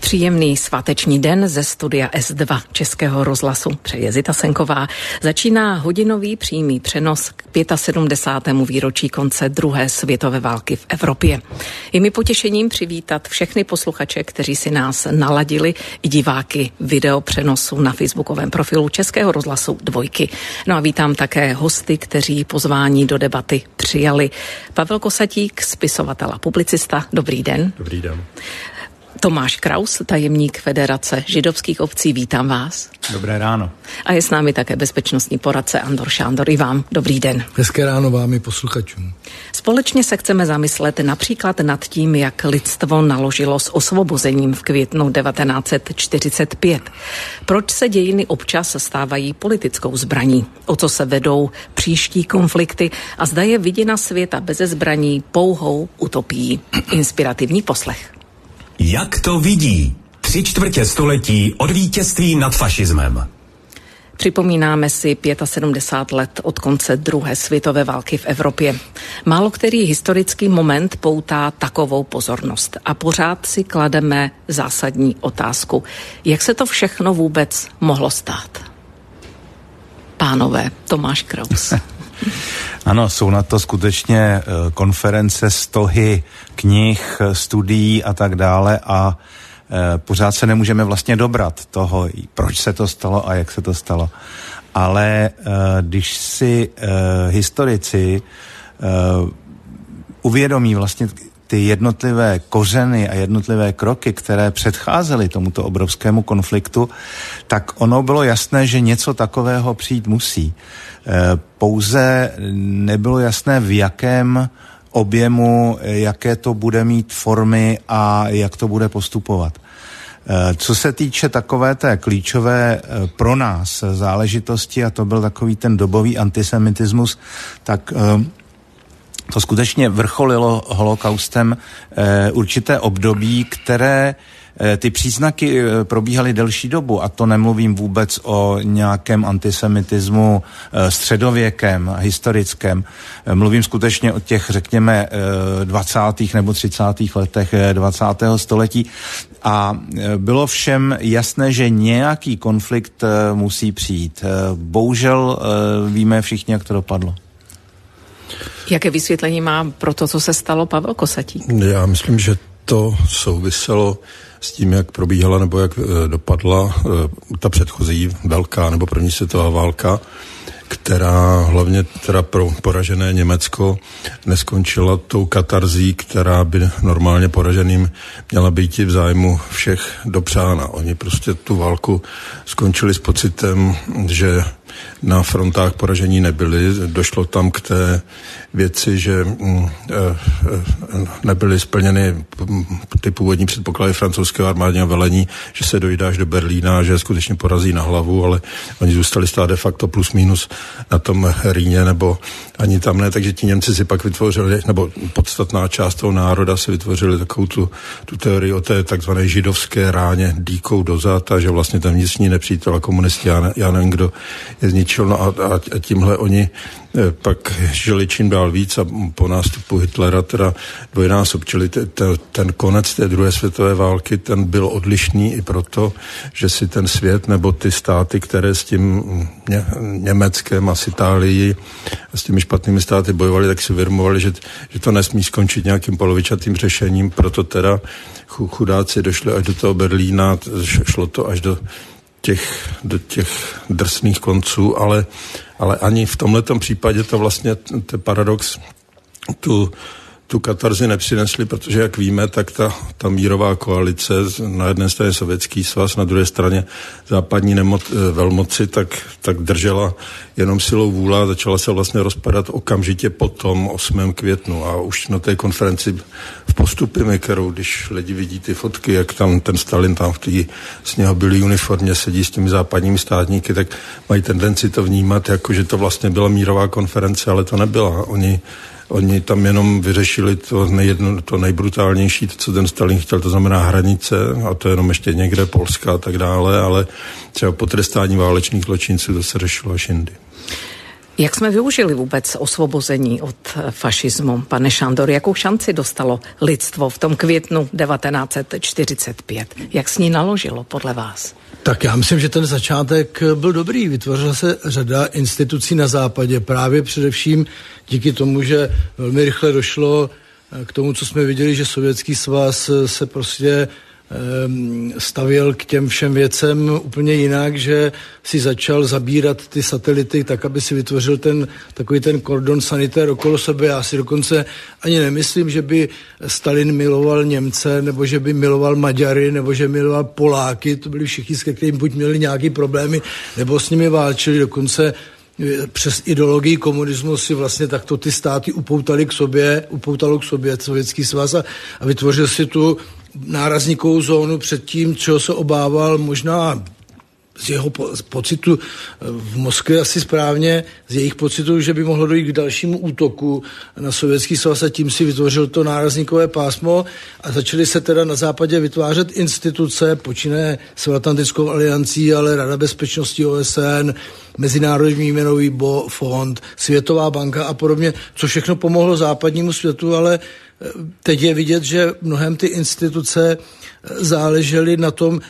Příjemný sváteční den ze studia S2 Českého rozhlasu přeje Zita Senková. Začíná hodinový přímý přenos k 75. výročí konce druhé světové války v Evropě. Je mi potěšením přivítat všechny posluchače, kteří si nás naladili, i diváky videopřenosu na facebookovém profilu Českého rozhlasu Dvojky. No a vítám také hosty, kteří pozvání do debaty přijali. Pavel Kosatík, spisovatel a publicista. Dobrý den. Dobrý den. Tomáš Kraus, tajemník Federace židovských obcí, vítám vás. Dobré ráno. A je s námi také bezpečnostní poradce Andor Šándor. I vám dobrý den. Hezké ráno vám i posluchačům. Společně se chceme zamyslet například nad tím, jak lidstvo naložilo s osvobozením v květnu 1945. Proč se dějiny občas stávají politickou zbraní? O co se vedou příští konflikty a zda je vidina světa beze zbraní pouhou utopií? Inspirativní poslech. Jak to vidí? 3/4 století od vítězství nad fašismem. Připomínáme si 75 let od konce druhé světové války v Evropě. Málo který historický moment poutá takovou pozornost a pořád si klademe zásadní otázku. Jak se to všechno vůbec mohlo stát? Pánové, Tomáš Kraus. Ano, jsou na to skutečně konference, stohy, knih, studií a tak dále a pořád se nemůžeme vlastně dobrat toho, proč se to stalo a jak se to stalo. Ale když si historici uvědomí vlastně ty jednotlivé kořeny a jednotlivé kroky, které předcházely tomuto obrovskému konfliktu, tak ono bylo jasné, že něco takového přijít musí. Pouze nebylo jasné, v jakém objemu, jaké to bude mít formy a jak to bude postupovat. Co se týče takové té klíčové pro nás záležitosti, a to byl takový ten dobový antisemitismus, tak to skutečně vrcholilo holokaustem určité období, které ty příznaky probíhaly delší dobu, a to nemluvím vůbec o nějakém antisemitismu středověkém, historickém. Mluvím skutečně o těch, řekněme, 20. nebo 30. letech 20. století. A bylo všem jasné, že nějaký konflikt musí přijít. Bohužel víme všichni, jak to dopadlo. Jaké vysvětlení má pro to, co se stalo, Pavel Kosatík? Já myslím, že to souviselo s tím, jak probíhala nebo jak dopadla ta předchozí velká nebo první světová válka, která hlavně teda pro poražené Německo neskončila tou katarzí, která by normálně poraženým měla být i v zájmu všech dopřána. Oni prostě tu válku skončili s pocitem, že na frontách poražení nebyli. Došlo tam k té věci, že nebyly splněny ty původní předpoklady francouzského armádního velení, že se dojde až do Berlína, že skutečně porazí na hlavu, ale oni zůstali stát de facto plus minus na tom Rýně, nebo ani tam ne, takže ti Němci si pak vytvořili, nebo podstatná část toho národa si vytvořili takovou tu teorii o té takzvané židovské ráně dýkou dozad, a že vlastně ten vnitřní nepřítel a komunisti, já nevím, kdo je zničil, no a tímhle oni pak žili čím dál víc a po nástupu Hitlera teda dvojnásobčili. Ten konec té druhé světové války, ten byl odlišný i proto, že si ten svět nebo ty státy, které s tím Německem a s Itálií a s těmi špatnými státy bojovali, tak si uvědomovali, že to nesmí skončit nějakým polovičatým řešením, proto teda chudáci došli až do toho Berlína, šlo to až do těch drsných konců, ale ani v tomhletom případě to vlastně, ten paradox, tu katarzi nepřinesli, protože jak víme, tak ta mírová koalice, na jedné straně Sovětský svaz, na druhé straně západní velmoci, tak držela jenom silou vůle a začala se vlastně rozpadat okamžitě po tom 8. květnu. A už na té konferenci v Postupimi, kterou, když lidi vidí ty fotky, jak tam ten Stalin tam v té sněhobylé uniformě sedí s těmi západními státníky, tak mají tendenci to vnímat, jako že to vlastně byla mírová konference, ale to nebyla. Oni tam jenom vyřešili to nejbrutálnější, to, co ten Stalin chtěl, to znamená hranice, a to jenom ještě někde Polska a tak dále, ale třeba potrestání válečných zločinců, to se řešilo až jindy. Jak jsme využili vůbec osvobození od fašismu, pane Šandor? Jakou šanci dostalo lidstvo v tom květnu 1945? Jak s ní naložilo podle vás? Tak já myslím, že ten začátek byl dobrý. Vytvořila se řada institucí na západě, právě především díky tomu, že velmi rychle došlo k tomu, co jsme viděli, že Sovětský svaz se prostě stavěl k těm všem věcem úplně jinak, že si začal zabírat ty satelity tak, aby si vytvořil takový ten kordon sanitér okolo sebe. Já si dokonce ani nemyslím, že by Stalin miloval Němce, nebo že by miloval Maďary, nebo že miloval Poláky. To byli všichni, s kterými buď měli nějaké problémy, nebo s nimi válčili. Dokonce přes ideologii komunismu si vlastně takto ty státy upoutalo k sobě Sovětský svaz a vytvořil si tu nárazníkovou zónu před tím, čeho se obával možná z jeho pocitu v Moskvě asi správně, z jejich pocitu, že by mohlo dojít k dalšímu útoku na Sovětský svaz a tím si vytvořil to nárazníkové pásmo a začaly se teda na západě vytvářet instituce, počínaje Severoatlantickou aliancí, ale Rada bezpečnosti OSN, Mezinárodní měnový fond, Světová banka a podobně, co všechno pomohlo západnímu světu, ale teď je vidět, že mnohem ty instituce záležely na tom,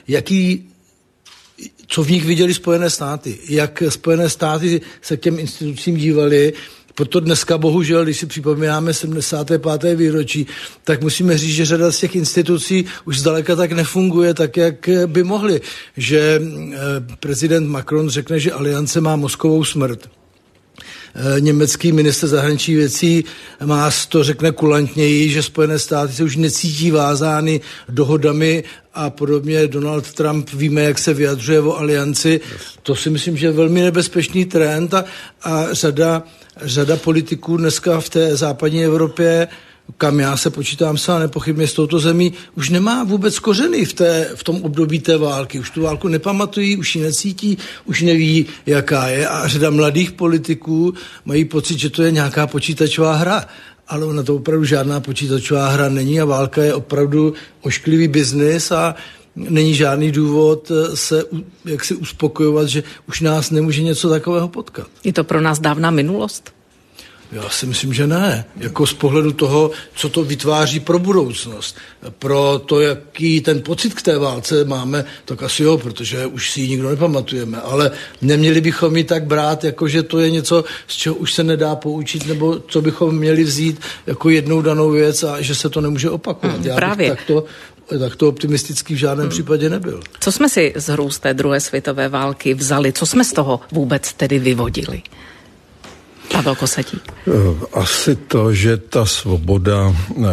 co v nich viděli Spojené státy, jak Spojené státy se k těm institucím dívali. Proto dneska bohužel, když si připomínáme 75. výročí, tak musíme říct, že řada z těch institucí už zdaleka tak nefunguje tak, jak by mohly. Že prezident Macron řekne, že aliance má mozkovou smrt. Německý ministr zahraničních věcí to řekne kulantněji, že Spojené státy se už necítí vázány dohodami a podobně. Donald Trump, víme, jak se vyjadřuje o alianci. To si myslím, že je velmi nebezpečný trend a řada politiků dneska v té západní Evropě, kam já se počítám sám nepochybně s touto zemí, už nemá vůbec kořeny v tom období té války. Už tu válku nepamatují, už ji necítí, už neví, jaká je a řada mladých politiků mají pocit, že to je nějaká počítačová hra. Ale ona to opravdu žádná počítačová hra není a válka je opravdu ošklivý biznis a není žádný důvod se jaksi uspokojovat, že už nás nemůže něco takového potkat. Je to pro nás dávná minulost? Já si myslím, že ne. Jako z pohledu toho, co to vytváří pro budoucnost. Pro to, jaký ten pocit k té válce máme, tak asi jo, protože už si ji nikdo nepamatujeme. Ale neměli bychom ji tak brát, jako že to je něco, z čeho už se nedá poučit, nebo co bychom měli vzít jako jednou danou věc a že se to nemůže opakovat. Já bych takto optimistický v žádném případě nebyl. Co jsme si z hru z té druhé světové války vzali? Co jsme z toho vůbec tedy vyvodili? Pavel Kosatík. Asi to, že ta svoboda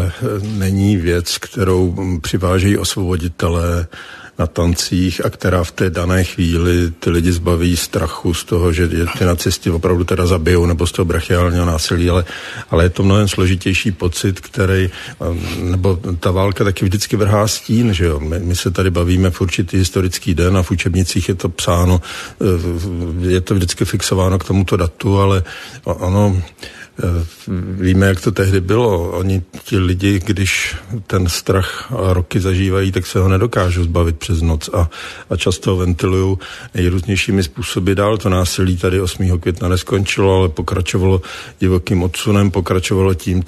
není věc, kterou přivážejí osvoboditelé na tancích a která v té dané chvíli ty lidi zbaví strachu z toho, že ty nacisti opravdu teda zabijou nebo z toho brachiálního násilí, ale je to mnohem složitější pocit, který, nebo ta válka taky vždycky vrhá stín, že jo. My se tady bavíme v určitý historický den a v učebnicích je to psáno, je to vždycky fixováno k tomuto datu, ale ono víme, jak to tehdy bylo. Oni, ti lidi, když ten strach a roky zažívají, tak se ho nedokážou zbavit přes noc a často ho ventilují nejrůznějšími způsoby dál. To násilí tady 8. května neskončilo, ale pokračovalo divokým odsunem, pokračovalo tím,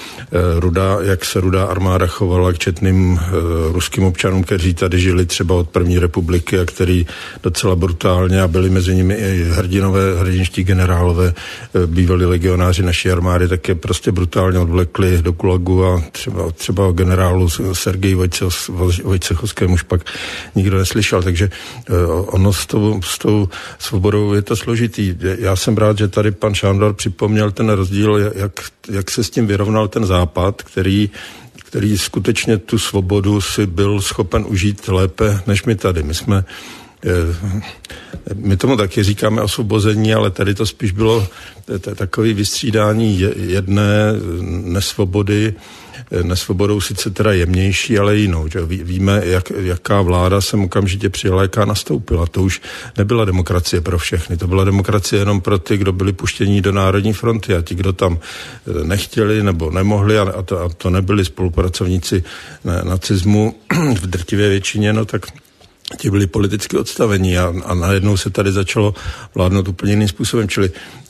jak se Rudá armáda chovala k četným ruským občanům, kteří tady žili třeba od první republiky a který docela brutálně a byli mezi nimi i hrdinští generálové, bývalí legionáři naší armády, tak je prostě brutálně odvlekli do Gulagu a třeba o generálu Sergeji Vojcechovském už pak nikdo neslyšel, takže ono s tou svobodou je to složitý. Já jsem rád, že tady pan Šandor připomněl ten rozdíl, jak se s tím vyrovnal ten Západ, který skutečně tu svobodu si byl schopen užít lépe než my tady. My tomu taky říkáme osvobození, ale tady to spíš bylo takové vystřídání jedné nesvobody, nesvobodou sice teda jemnější, ale jinou. Že? Víme, jaká vláda sem okamžitě přijela, jaká nastoupila. To už nebyla demokracie pro všechny, to byla demokracie jenom pro ty, kdo byli puštění do Národní fronty a ti, kdo tam nechtěli nebo nemohli a to nebyli spolupracovníci nacismu v drtivé většině, no tak ti byli politicky odstavení a najednou se tady začalo vládnout úplně jiným způsobem, čili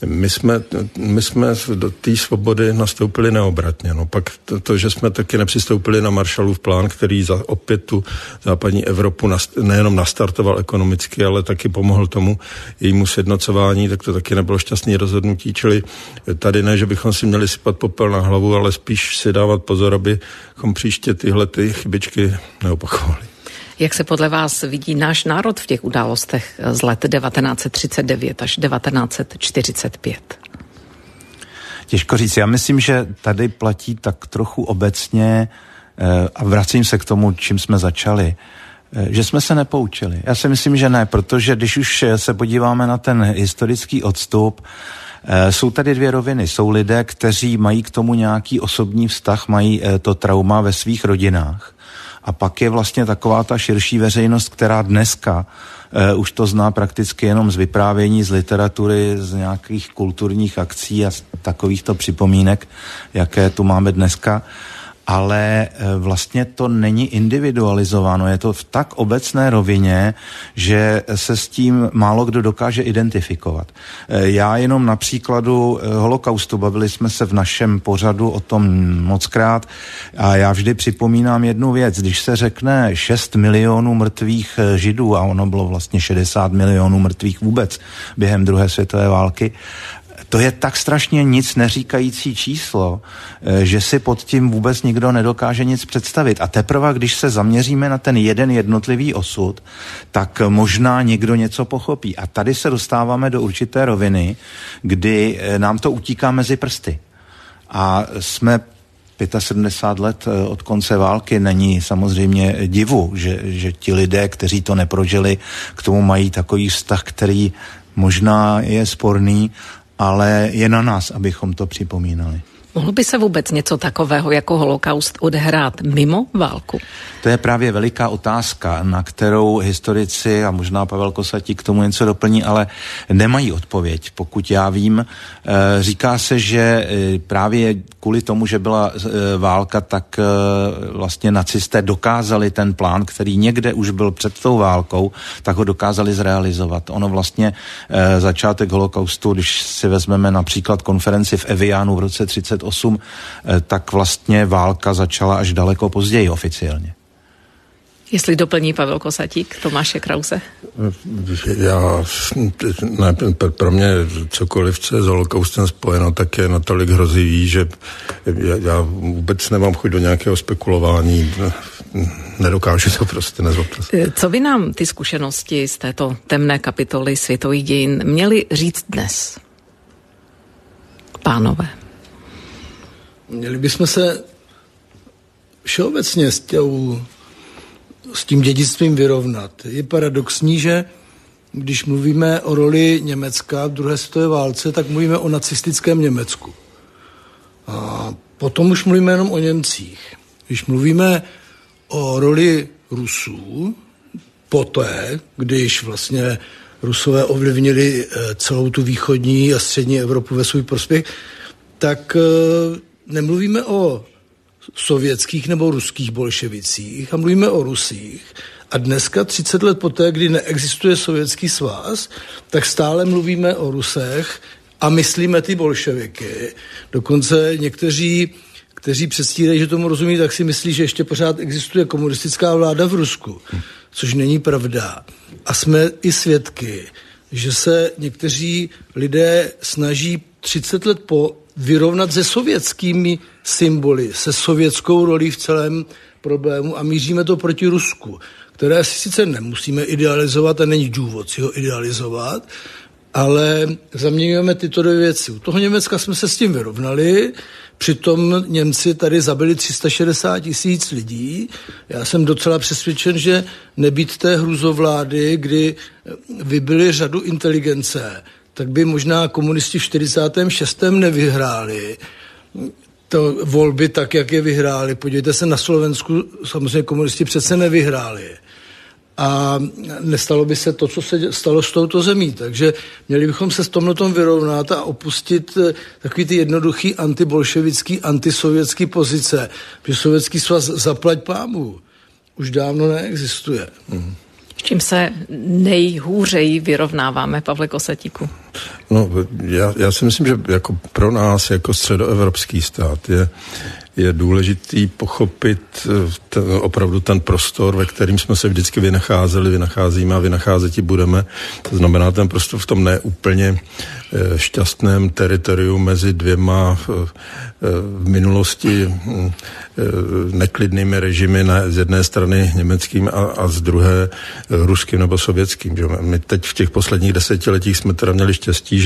my jsme do té svobody nastoupili neobratně. No pak to, že jsme taky nepřistoupili na Marshallův plán, který opět tu západní Evropu nejenom nastartoval ekonomicky, ale taky pomohl tomu jejímu sjednocování, tak to taky nebylo šťastné rozhodnutí, čili tady ne, že bychom si měli sypat popel na hlavu, ale spíš si dávat pozor, abychom příště tyhle chybičky neopakovali. Jak se podle vás vidí náš národ v těch událostech z let 1939 až 1945? Těžko říct. Já myslím, že tady platí tak trochu obecně, a vracím se k tomu, čím jsme začali, že jsme se nepoučili. Já si myslím, že ne, protože když už se podíváme na ten historický odstup, jsou tady dvě roviny. Jsou lidé, kteří mají k tomu nějaký osobní vztah, mají to trauma ve svých rodinách. A pak je vlastně taková ta širší veřejnost, která dneska už to zná prakticky jenom z vyprávění, z literatury, z nějakých kulturních akcí a z takovýchto připomínek, jaké tu máme dneska. Ale vlastně to není individualizováno, je to v tak obecné rovině, že se s tím málo kdo dokáže identifikovat. Já jenom na příkladu holokaustu, bavili jsme se v našem pořadu o tom mockrát a já vždy připomínám jednu věc, když se řekne 6 milionů mrtvých Židů a ono bylo vlastně 60 milionů mrtvých vůbec během druhé světové války, to je tak strašně nic neříkající číslo, že si pod tím vůbec nikdo nedokáže nic představit. A teprve, když se zaměříme na ten jeden jednotlivý osud, tak možná někdo něco pochopí. A tady se dostáváme do určité roviny, kdy nám to utíká mezi prsty. A jsme 75 let od konce války, není samozřejmě divu, že ti lidé, kteří to neprožili, k tomu mají takový vztah, který možná je sporný, ale je na nás, abychom to připomínali. Mohlo by se vůbec něco takového jako holokaust odehrát mimo válku? To je právě veliká otázka, na kterou historici a možná Pavel Kosatík k tomu něco doplní, ale nemají odpověď. Pokud já vím, říká se, že právě kvůli tomu, že byla válka, tak vlastně nacisté dokázali ten plán, který někde už byl před tou válkou, tak ho dokázali zrealizovat. Ono vlastně začátek holokaustu, když si vezmeme například konferenci v Evianu v roce 1938, tak vlastně válka začala až daleko později oficiálně. Jestli doplní Pavel Kosatík, Tomáše Krause? Pro mě cokoliv, co je s holokaustem spojeno, tak je natolik hrozivý, že já vůbec nemám chuť do nějakého spekulování. Nedokážu to prostě nezvládnout. Co by nám ty zkušenosti z této temné kapitoly světových dějin měly říct dnes? Pánové. Měli bychom se všeobecně s tím dědictvím vyrovnat. Je paradoxní, že když mluvíme o roli Německa v druhé světové válce, tak mluvíme o nacistickém Německu. A potom už mluvíme jenom o Němcích. Když mluvíme o roli Rusů, poté, když vlastně Rusové ovlivnili celou tu východní a střední Evropu ve svůj prospěch, tak nemluvíme o sovětských nebo ruských bolševicích a mluvíme o Rusích. A dneska, 30 let poté, kdy neexistuje Sovětský svaz, tak stále mluvíme o Rusech a myslíme ty bolševiky. Dokonce někteří, kteří předstírají, že tomu rozumí, tak si myslí, že ještě pořád existuje komunistická vláda v Rusku, což není pravda. A jsme i svědky, že se někteří lidé snaží 30 let po vyrovnat se sovětskými symboly, se sovětskou rolí v celém problému a míříme to proti Rusku, které si sice nemusíme idealizovat a není důvod si ho idealizovat, ale zaměňujeme tyto dvě věci. U toho Německa jsme se s tím vyrovnali, přitom Němci tady zabili 360 000 lidí. Já jsem docela přesvědčen, že nebýt té hrůzovlády, kdy vybili řadu inteligence, tak by možná komunisti v 46. nevyhráli to volby tak, jak je vyhráli. Podívejte se, na Slovensku samozřejmě komunisti přece nevyhráli. A nestalo by se to, co se stalo s touto zemí. Takže měli bychom se s tomhletom vyrovnat a opustit takový ty jednoduchý antibolševický, antisovětský pozice. Protože Sovětský svaz zaplať pámu už dávno neexistuje. čím se nejhůřeji vyrovnáváme, Pavle Kosatíku? No, já si myslím, že jako pro nás, jako středoevropský stát, je důležitý pochopit opravdu ten prostor, ve kterým jsme se vždycky vynacházíme a vynacházet budeme. To znamená ten prostor v tom neúplně šťastném teritoriu mezi dvěma v minulosti neklidnými režimy, z jedné strany německým a z druhé ruským nebo sovětským. Že? My teď v těch posledních desetiletích jsme teda měli štěstí,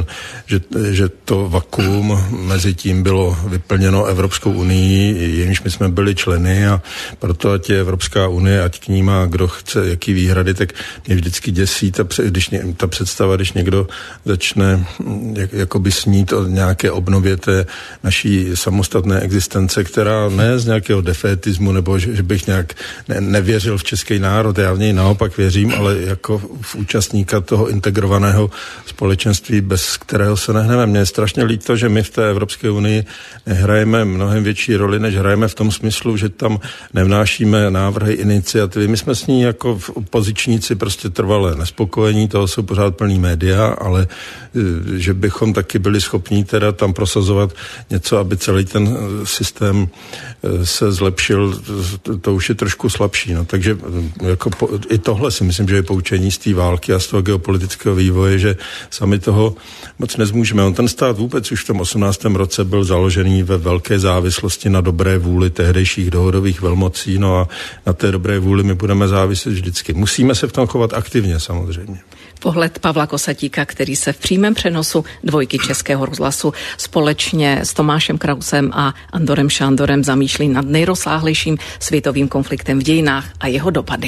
že to vakuum mezi tím bylo vyplněno Evropskou unii, jejímž my jsme byli členy, a proto ať je Evropská unie, ať k ní má kdo chce jaký výhrady, tak mě vždycky děsí ta představa, když někdo začne jakoby snít o nějaké obnově té naší samostatné existence, která ne z nějakého defétismu, nebo že bych nějak nevěřil v český národ, já v něj naopak věřím, ale jako v účastníka toho integrovaného společenství, bez kterého se nehneme. Mně je strašně líto, že my v té Evropské unii hrajeme mnohem větší roli, než hrajeme v tom smyslu, že tam nevnášíme návrhy, iniciativy. My jsme s ní jako opozičníci prostě trvalé nespokojení, toho jsou pořád plný média, ale že bychom taky byli schopní teda tam prosazovat něco, aby celý ten systém se zlepšil, to už je trošku slabší. No. Takže jako i tohle si myslím, že je poučení z té války a z toho geopolitického vývoje, že sami toho moc nezmůžeme. On ten stát vůbec už v tom 18. roce byl založený ve velké závislosti na dobré vůli tehdejších dohodových velmocí, no a na té dobré vůli my budeme záviset vždycky. Musíme se v tom chovat aktivně samozřejmě. Pohled Pavla Kosatíka, který se v přímém přenosu Dvojky Českého rozhlasu společně s Tomášem Krausem a Andorem Šándorem zamýšlí nad nejrozsáhlejším světovým konfliktem v dějinách a jeho dopady.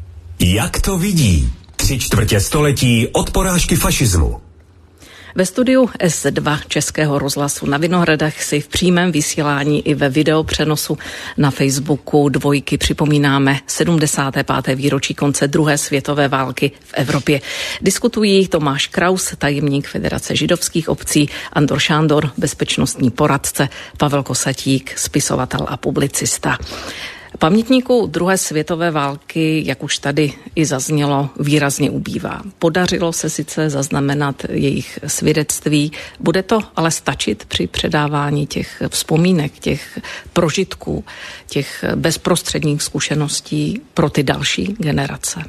Jak to vidí? 3/4 století od porážky fašismu. Ve studiu S2 Českého rozhlasu na Vinohradech si v přímém vysílání i ve videopřenosu na Facebooku Dvojky připomínáme 75. výročí konce druhé světové války v Evropě. Diskutují Tomáš Kraus, tajemník Federace židovských obcí, Andor Šándor, bezpečnostní poradce, Pavel Kosatík, spisovatel a publicista. Pamětníků druhé světové války, jak už tady i zaznělo, výrazně ubývá. Podařilo se sice zaznamenat jejich svědectví, bude to ale stačit při předávání těch vzpomínek, těch prožitků, těch bezprostředních zkušeností pro ty další generace?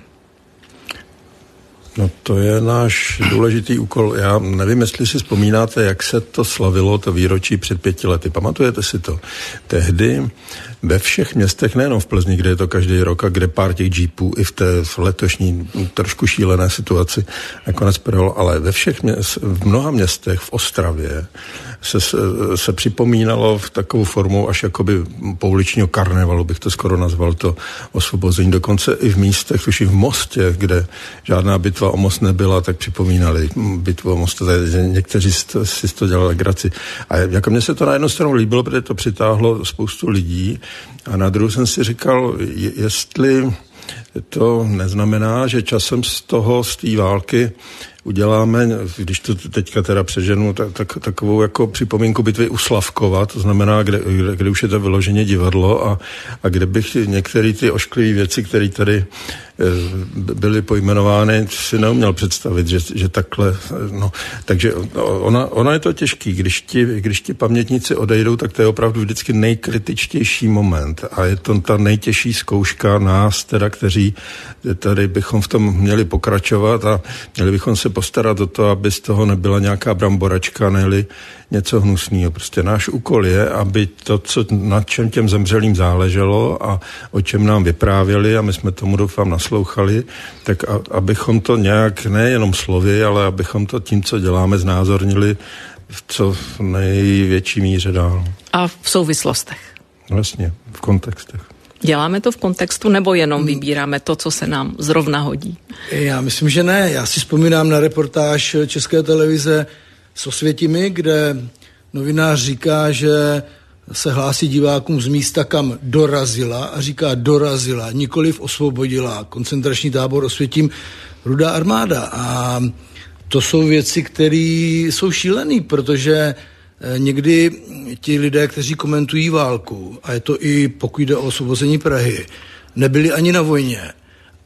No to je náš důležitý úkol. Já nevím, jestli si vzpomínáte, jak se to slavilo, to výročí před 5 lety. Pamatujete si to? Tehdy ve všech městech, nejenom v Plzni, kde je to každý rok a kde pár těch jeepů i v té letošní trošku šílené situaci nakonec projelo, ale v mnoha městech, v Ostravě, se připomínalo v takovou formou až jakoby pouličního karnevalu, bych to skoro nazval, to osvobození. Dokonce i v místech, tuším v Mostě, kde žádná bitva o Most nebyla, tak připomínali bitvu o Most. Někteří si to dělali legraci. A jako mně se to na jednu stranu líbilo, protože to přitáhlo spoustu lidí, a na druhou jsem si říkal, jestli to neznamená, že časem z té války uděláme, když to teďka teda přeženu, takovou jako připomínku bitvy u Slavkova, to znamená, kde už je to vyloženě divadlo a kde bych některé ty ošklivé věci, které tady byly pojmenovány, si neuměl představit, že takhle, no, takže ona je to těžký, když ti pamětníci odejdou, tak to je opravdu vždycky nejkritičtější moment a je to ta nejtěžší zkouška nás, teda, kteří tady bychom v tom měli pokračovat a měli bychom se postarat o to, aby z toho nebyla nějaká bramboračka, ne-li něco hnusného. Prostě náš úkol je, aby to, na čem těm zemřelým záleželo a o čem nám vyprávěli, a my jsme tomu doufám naslouchali, tak abychom to nějak nejenom slovy, ale abychom to tím, co děláme, znázornili v co největší míře dál. A v souvislostech. Vlastně, v kontextech. Děláme to v kontextu, nebo jenom vybíráme to, co se nám zrovna hodí? Já myslím, že ne. Já si vzpomínám na reportáž České televize s Osvětimi, kde novinář říká, že se hlásí divákům z místa, kam dorazila, a říká dorazila, nikoliv osvobodila. Koncentrační tábor Osvětim, Rudá armáda. A to jsou věci, které jsou šílený, protože někdy ti lidé, kteří komentují válku, a je to i pokud jde o osvobození Prahy, nebyli ani na vojně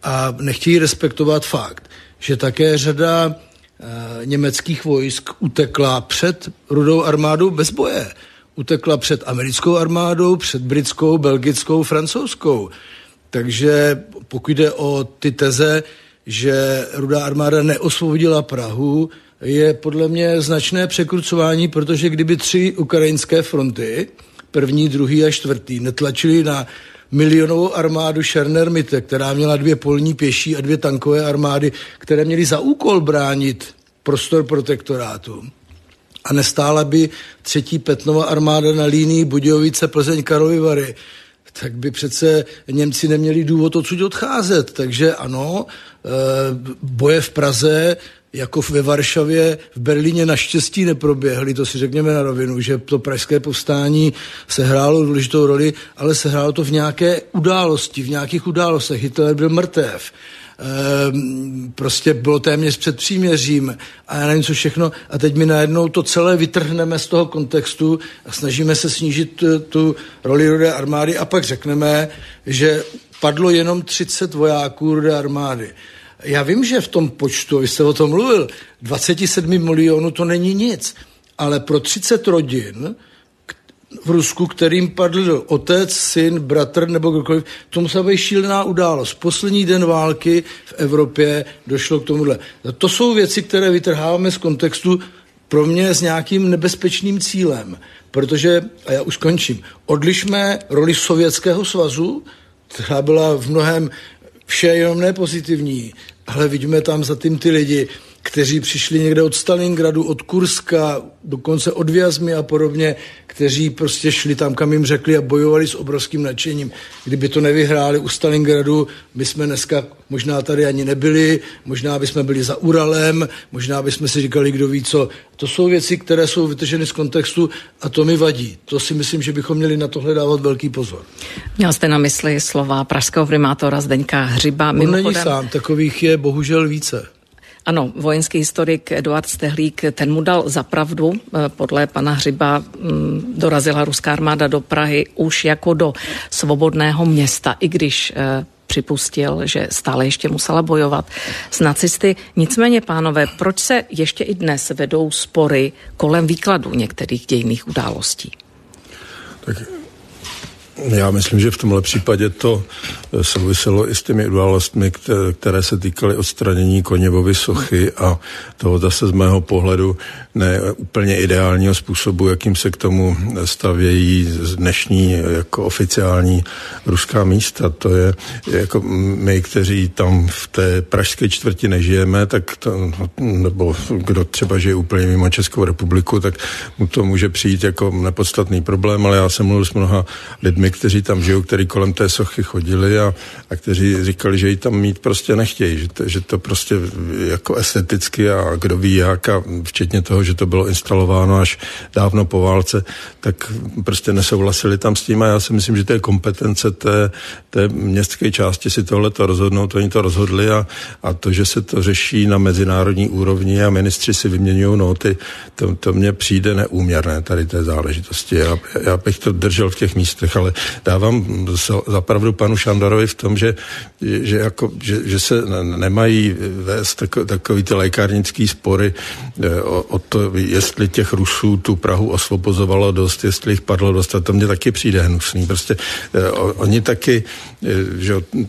a nechtějí respektovat fakt, že také řada německých vojsk utekla před Rudou armádou bez boje. Utekla před americkou armádou, před britskou, belgickou, francouzskou. Takže pokud jde o ty teze, že Rudá armáda neosvobodila Prahu, je podle mě značné překrucování, protože kdyby 3 ukrajinské fronty, 1., 2. a 4. netlačili na milionovou armádu Černé-Mitte, která měla 2 polní pěší a 2 tankové armády, které měly za úkol bránit prostor protektorátu. A nestála by 3. Petnova armáda na línii Budějovice, Plzeň, Karlovy Vary, tak by přece Němci neměli důvod odsud odcházet. Takže ano, boje v Praze jako ve Varšavě, v Berlíně naštěstí neproběhly, to si řekněme na rovinu, že to pražské povstání sehrálo důležitou roli, ale sehrálo to v nějaké události, v nějakých událostech. Hitler byl mrtev. Prostě bylo téměř před příměřím a já nevím co všechno a teď my najednou to celé vytrhneme z toho kontextu a snažíme se snížit tu roli Rudé armády a pak řekneme, že padlo jenom 30 vojáků Rudé armády. Já vím, že v tom počtu, vy jste o tom mluvil, 27 milionů to není nic, ale pro 30 rodin v Rusku, kterým padl otec, syn, bratr nebo kdokoliv, to musela být šílená událost. Poslední den války v Evropě došlo k tomuhle. To jsou věci, které vytrháváme z kontextu pro mě s nějakým nebezpečným cílem, protože, a já už končím, odlišme roli Sovětského svazu, která byla v mnohem vše jenom nepozitivní, ale vidíme tam za tím ty lidi, kteří přišli někde od Stalingradu, od Kurska, dokonce od Vjazmy a podobně, kteří prostě šli tam, kam jim řekli a bojovali s obrovským nadšením. Kdyby to nevyhráli u Stalingradu, my jsme dneska možná tady ani nebyli, možná bychom byli za Uralem, možná bychom si říkali, kdo ví co. To jsou věci, které jsou vytrženy z kontextu a to mi vadí. To si myslím, že bychom měli na tohle dávat velký pozor. Měl jste na mysli slova pražského primátora Zdeňka Hřiba. On není sám, takových je bohužel více. Ano, vojenský historik Eduard Stehlík, ten mu dal za pravdu. Podle pana Hřiba dorazila ruská armáda do Prahy už jako do svobodného města, i když připustil, že stále ještě musela bojovat s nacisty. Nicméně, pánové, proč se ještě i dnes vedou spory kolem výkladu některých dějinných událostí? Tak já myslím, že v tomhle případě to souviselo i s těmi událostmi, které se týkaly odstranění Koněvovy sochy a toho zase z mého pohledu ne úplně ideálního způsobu, jakým se k tomu stavějí dnešní jako oficiální ruská místa. To je jako my, kteří tam v té pražské čtvrti nežijeme, tak to, nebo kdo třeba žije úplně mimo Českou republiku, tak mu to může přijít jako nepodstatný problém, ale já jsem mluvil s mnoha lidmi, kteří tam žijou, kteří kolem té sochy chodili a kteří říkali, že ji tam mít prostě nechtějí, že to prostě jako esteticky a kdo ví jak a včetně toho, že to bylo instalováno až dávno po válce, tak prostě nesouhlasili tam s tím a já si myslím, že to je kompetence té městské části si tohleto rozhodnout, oni to rozhodli a to, že se to řeší na mezinárodní úrovni a ministři si vyměňují noty, to mně přijde neúměrné tady té záležitosti. Já bych to držel v těch místech, ale dávám za pravdu panu Šandarovi v tom, že se nemají vést takový ty lékárnický spory o to, jestli těch Rusů tu Prahu osvobozovalo dost, jestli jich padlo dost, a to mně taky přijde hnusný. Prostě oni taky, že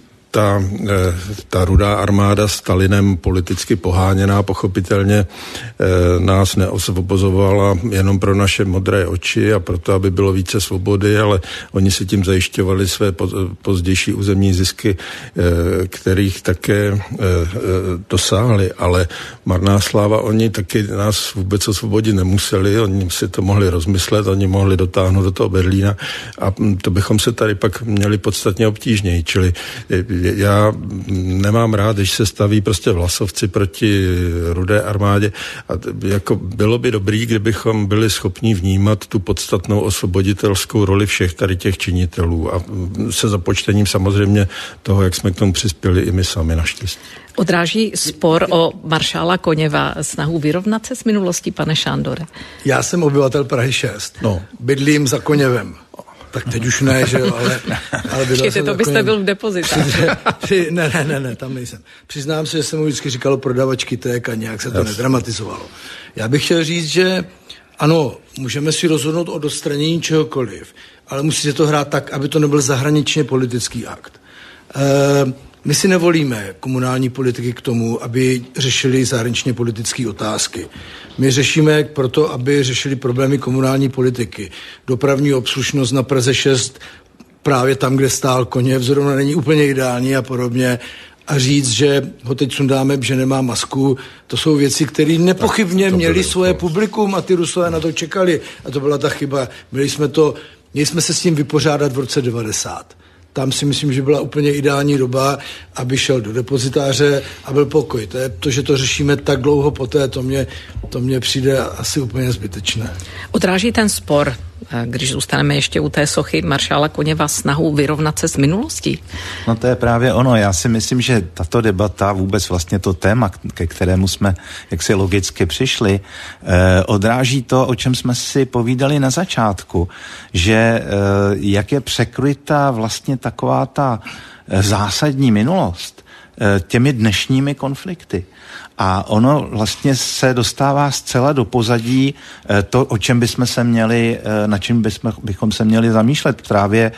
ta Rudá armáda Stalinem politicky poháněná pochopitelně nás neosvobozovala jenom pro naše modré oči a proto, aby bylo více svobody, ale oni si tím zajišťovali své pozdější územní zisky, kterých také dosáhli, ale marná sláva, oni taky nás vůbec osvobodit nemuseli, oni si to mohli rozmyslet, oni mohli dotáhnout do toho Berlína a to bychom se tady pak měli podstatně obtížněji, čili já nemám rád, když se staví prostě vlasovci proti Rudé armádě a jako bylo by dobrý, kdybychom byli schopni vnímat tu podstatnou osvoboditelskou roli všech tady těch činitelů a se započtením samozřejmě toho, jak jsme k tomu přispěli i my sami naštěstí. Odráží spor o maršála Koněva snahu vyrovnat se s minulostí, pane Šándore? Já jsem obyvatel Prahy 6. Bydlím za Koněvem. Tak teď už ne, že jo, ale počkejte, to byste byl v depozitáři. Ne, tam nejsem. Přiznám se, že jsem mu vždycky říkalo prodavačky tek a nějak se to nedramatizovalo. Já bych chtěl říct, že ano, můžeme si rozhodnout o odstranění čehokoliv, ale musí se to hrát tak, aby to nebyl zahraničně politický akt. My si nevolíme komunální politiky k tomu, aby řešili zahraničně politické otázky. My řešíme proto, aby řešili problémy komunální politiky. Dopravní obslužnost na Praze 6, právě tam, kde stál Koněv, zrovna není úplně ideální a podobně. A říct, že ho teď sundáme, že nemá masku, to jsou věci, které nepochybně měli svoje publikum a ty Rusové na to čekali. A to byla ta chyba. Měli jsme se s tím vypořádat v roce 90. Tam si myslím, že byla úplně ideální doba, aby šel do depozitáře a byl pokoj. To je to, že to řešíme tak dlouho poté, to mně přijde asi úplně zbytečné. Odráží ten spor, když zůstaneme ještě u té sochy maršála Koněva, snahu vyrovnat se s minulostí? No to je právě ono. Já si myslím, že tato debata, vůbec vlastně to téma, ke kterému jsme jaksi logicky přišli, odráží to, o čem jsme si povídali na začátku, že jak je překryta vlastně taková ta zásadní minulost těmi dnešními konflikty. A ono vlastně se dostává zcela do pozadí to, o čem bychom se měli, na čem bychom se měli zamýšlet. Právě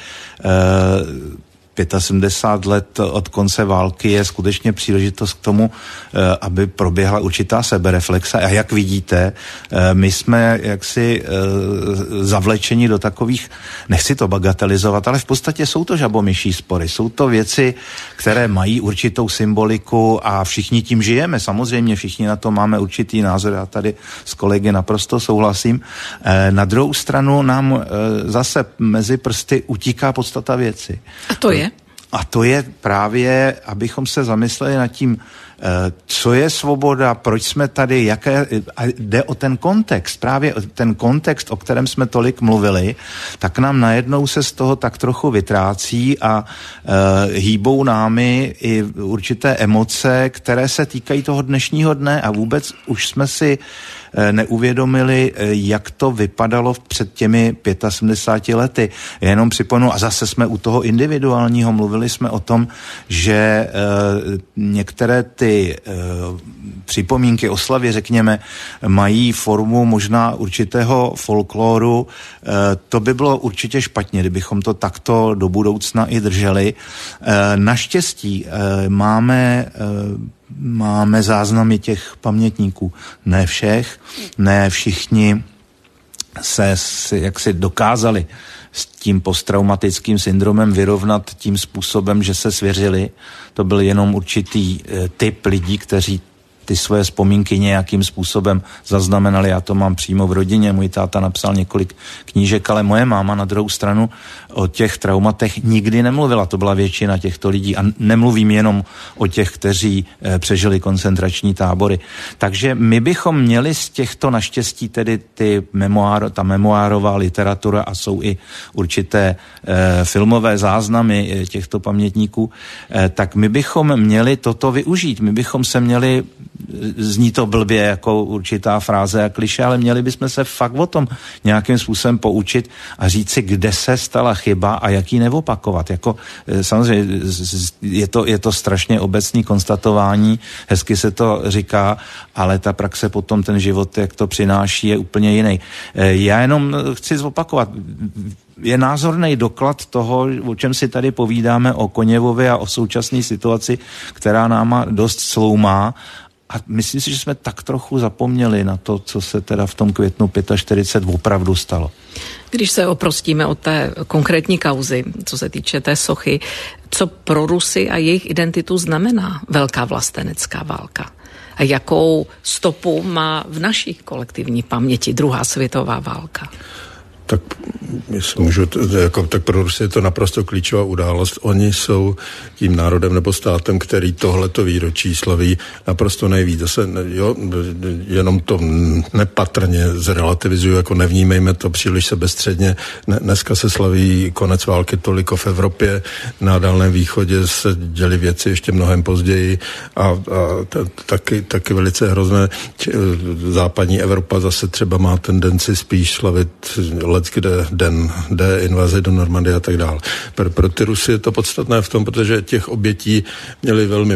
75 let od konce války je skutečně příležitost k tomu, aby proběhla určitá sebereflexe. A jak vidíte, my jsme jaksi zavlečeni do takových, nechci to bagatelizovat, ale v podstatě jsou to žabomyší spory. Jsou to věci, které mají určitou symboliku a všichni tím žijeme. Samozřejmě všichni na to máme určitý názor. Já tady s kolegy naprosto souhlasím. Na druhou stranu nám zase mezi prsty utíká podstata věci. A to je? A to je právě, abychom se zamysleli nad tím, co je svoboda, proč jsme tady, a jde o ten kontext, právě ten kontext, o kterém jsme tolik mluvili, tak nám najednou se z toho tak trochu vytrácí a hýbou námi i určité emoce, které se týkají toho dnešního dne a vůbec už jsme si neuvědomili, jak to vypadalo před těmi 75 lety. Jenom připomenu, a zase jsme u toho individuálního, mluvili jsme o tom, že některé ty připomínky, oslavy, řekněme, mají formu možná určitého folkloru. To by bylo určitě špatně, kdybychom to takto do budoucna i drželi. Naštěstí máme záznamy těch pamětníků. Ne všech, ne všichni se jaksi dokázali s tím posttraumatickým syndromem vyrovnat tím způsobem, že se svěřili. To byl jenom určitý typ lidí, kteří ty svoje vzpomínky nějakým způsobem zaznamenali. Já to mám přímo v rodině. Můj táta napsal několik knížek, ale moje máma na druhou stranu o těch traumatech nikdy nemluvila. To byla většina těchto lidí. A nemluvím jenom o těch, kteří přežili koncentrační tábory. Takže my bychom měli z těchto naštěstí tedy ta memoárová literatura a jsou i určité filmové záznamy těchto pamětníků, tak my bychom měli toto využít. My bychom se měli, zní to blbě jako určitá fráze a klišé, ale měli bychom se fakt o tom nějakým způsobem poučit a říct si, kde se stala chyba a jak ji neopakovat. Jako, samozřejmě je to strašně obecný konstatování, hezky se to říká, ale ta praxe potom, ten život, jak to přináší, je úplně jiný. Já jenom chci zopakovat, je názorný doklad toho, o čem si tady povídáme o Koněvovi a o současné situaci, která náma dost sloumá. A myslím si, že jsme tak trochu zapomněli na to, co se teda v tom květnu 45 opravdu stalo. Když se oprostíme od té konkrétní kauzy, co se týče té sochy, co pro Rusy a jejich identitu znamená velká vlastenecká válka? A jakou stopu má v naší kolektivní paměti druhá světová válka? Tak jestli můžu, tak pro Rusy je to naprosto klíčová událost. Oni jsou tím národem nebo státem, který tohleto výročí slaví naprosto nejvíc. Zase, jenom to nepatrně zrelativizuju, jako nevnímejme to příliš sebestředně. Dneska se slaví konec války toliko v Evropě, na Dálném východě se děly věci ještě mnohem později a taky velice hrozné. Západní Evropa zase třeba má tendenci spíš slavit kde den D invaze do Normandie a tak dále. Pro ty Rusy je to podstatné v tom, protože těch obětí měli velmi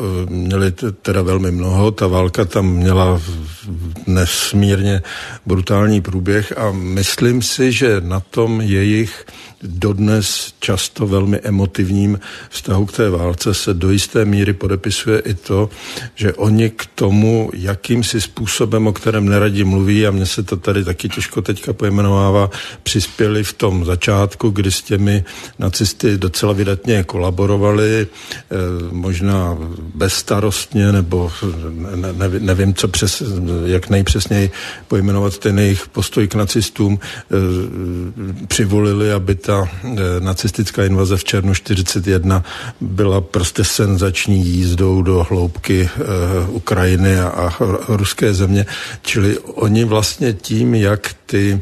mnoho. Ta válka tam měla nesmírně brutální průběh a myslím si, že na tom jejich dodnes často velmi emotivním vztahu k té válce se do jisté míry podepisuje i to, že oni k tomu jakýmsi způsobem, o kterém neradi mluví, a mně se to tady taky těžko teďka pojmenovává, přispěli v tom začátku, kdy s těmi nacisty docela vydatně kolaborovali, možná bezstarostně, nebo nevím, jak nejpřesněji pojmenovat ten jejich postoj k nacistům, přivolili, aby ta nacistická invaze v červnu 1941 byla prostě senzační jízdou do hloubky Ukrajiny a ruské země. Čili oni vlastně tím, jak ty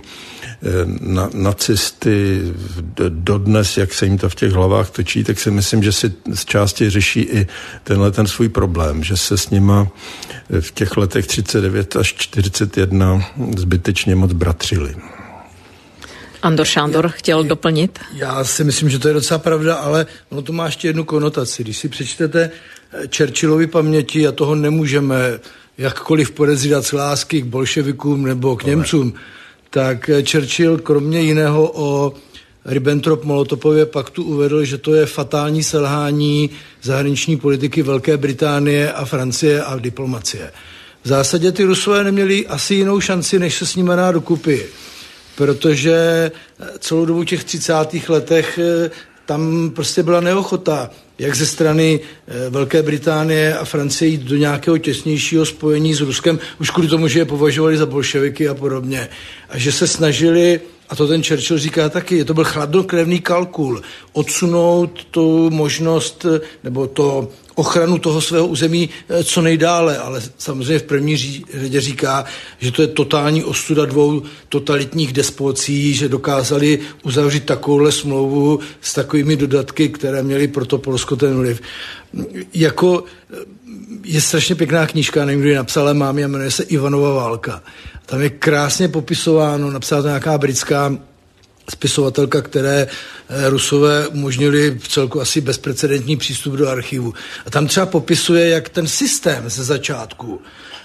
nacisty dodnes, jak se jim to v těch hlavách točí, tak si myslím, že si z části řeší i ten svůj problém, že se s nima v těch letech 39 až 41 zbytečně moc bratřili. Andor Šándor chtěl doplnit? Já si myslím, že to je docela pravda, ale ono to má ještě jednu konotaci. Když si přečtete Churchillovy paměti, a toho nemůžeme jakkoliv podezřívat z lásky k bolševikům nebo k Němcům, tak Churchill kromě jiného o Ribbentrop-Molotovově paktu uvedl, že to je fatální selhání zahraniční politiky Velké Británie a Francie a diplomacie. V zásadě ty Rusové neměli asi jinou šanci, než se s nimi dát dokupy, protože celou dobu těch 30. letech tam prostě byla neochota, jak ze strany Velké Británie a Francie jít do nějakého těsnějšího spojení s Ruskem, už kvůli tomu, že je považovali za bolševiky a podobně. A že se snažili, a to ten Churchill říká taky, to byl chladnokrevný kalkul, odsunout tu možnost, nebo to ochranu toho svého území co nejdále, ale samozřejmě v první řadě říká, že to je totální ostuda dvou totalitních despocí, že dokázali uzavřít takovouhle smlouvu s takovými dodatky, které měly pro to Polsko ten vliv. Jako je strašně pěkná knížka, nevím, kdo ji napsala, mám, a jmenuje se Ivanova válka. Tam je krásně popisováno, napsala to nějaká britská spisovatelka, které Rusové umožnili v celku asi bezprecedentní přístup do archivu. A tam třeba popisuje, jak ten systém ze začátku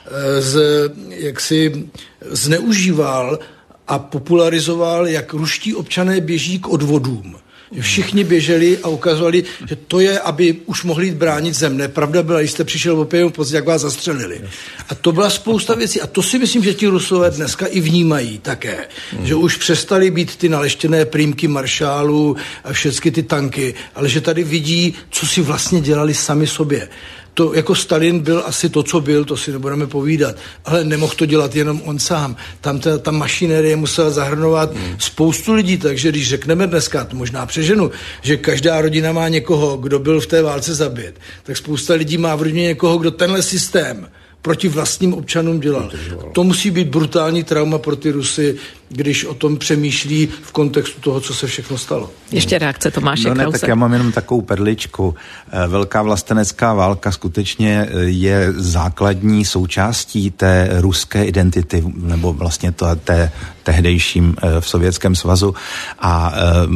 jak si zneužíval a popularizoval, jak ruští občané běží k odvodům. Všichni běželi a ukazovali, že to je, aby už mohli jít bránit zem. Pravda byla, když jste přišel opět pozdě, jak vás zastřelili. A to byla spousta věcí. A to si myslím, že ti Rusové dneska i vnímají také. Že už přestali být ty naleštěné prýmky maršálů a všechny ty tanky, ale že tady vidí, co si vlastně dělali sami sobě. To jako Stalin byl asi to, co byl, to si nebudeme povídat, ale nemohl to dělat jenom on sám. Tam ta mašinérie musela zahrnovat spoustu lidí, takže když řekneme dneska, to možná přeženu, že každá rodina má někoho, kdo byl v té válce zabit, tak spousta lidí má v rodině někoho, kdo tenhle systém proti vlastním občanům dělal. To musí být brutální trauma pro ty Rusy, když o tom přemýšlí v kontextu toho, co se všechno stalo. Ještě reakce Tomáše Krause. Tak já mám jenom takovou perličku. Velká vlastenecká válka skutečně je základní součástí té ruské identity, nebo vlastně té tehdejším v Sovětském svazu. A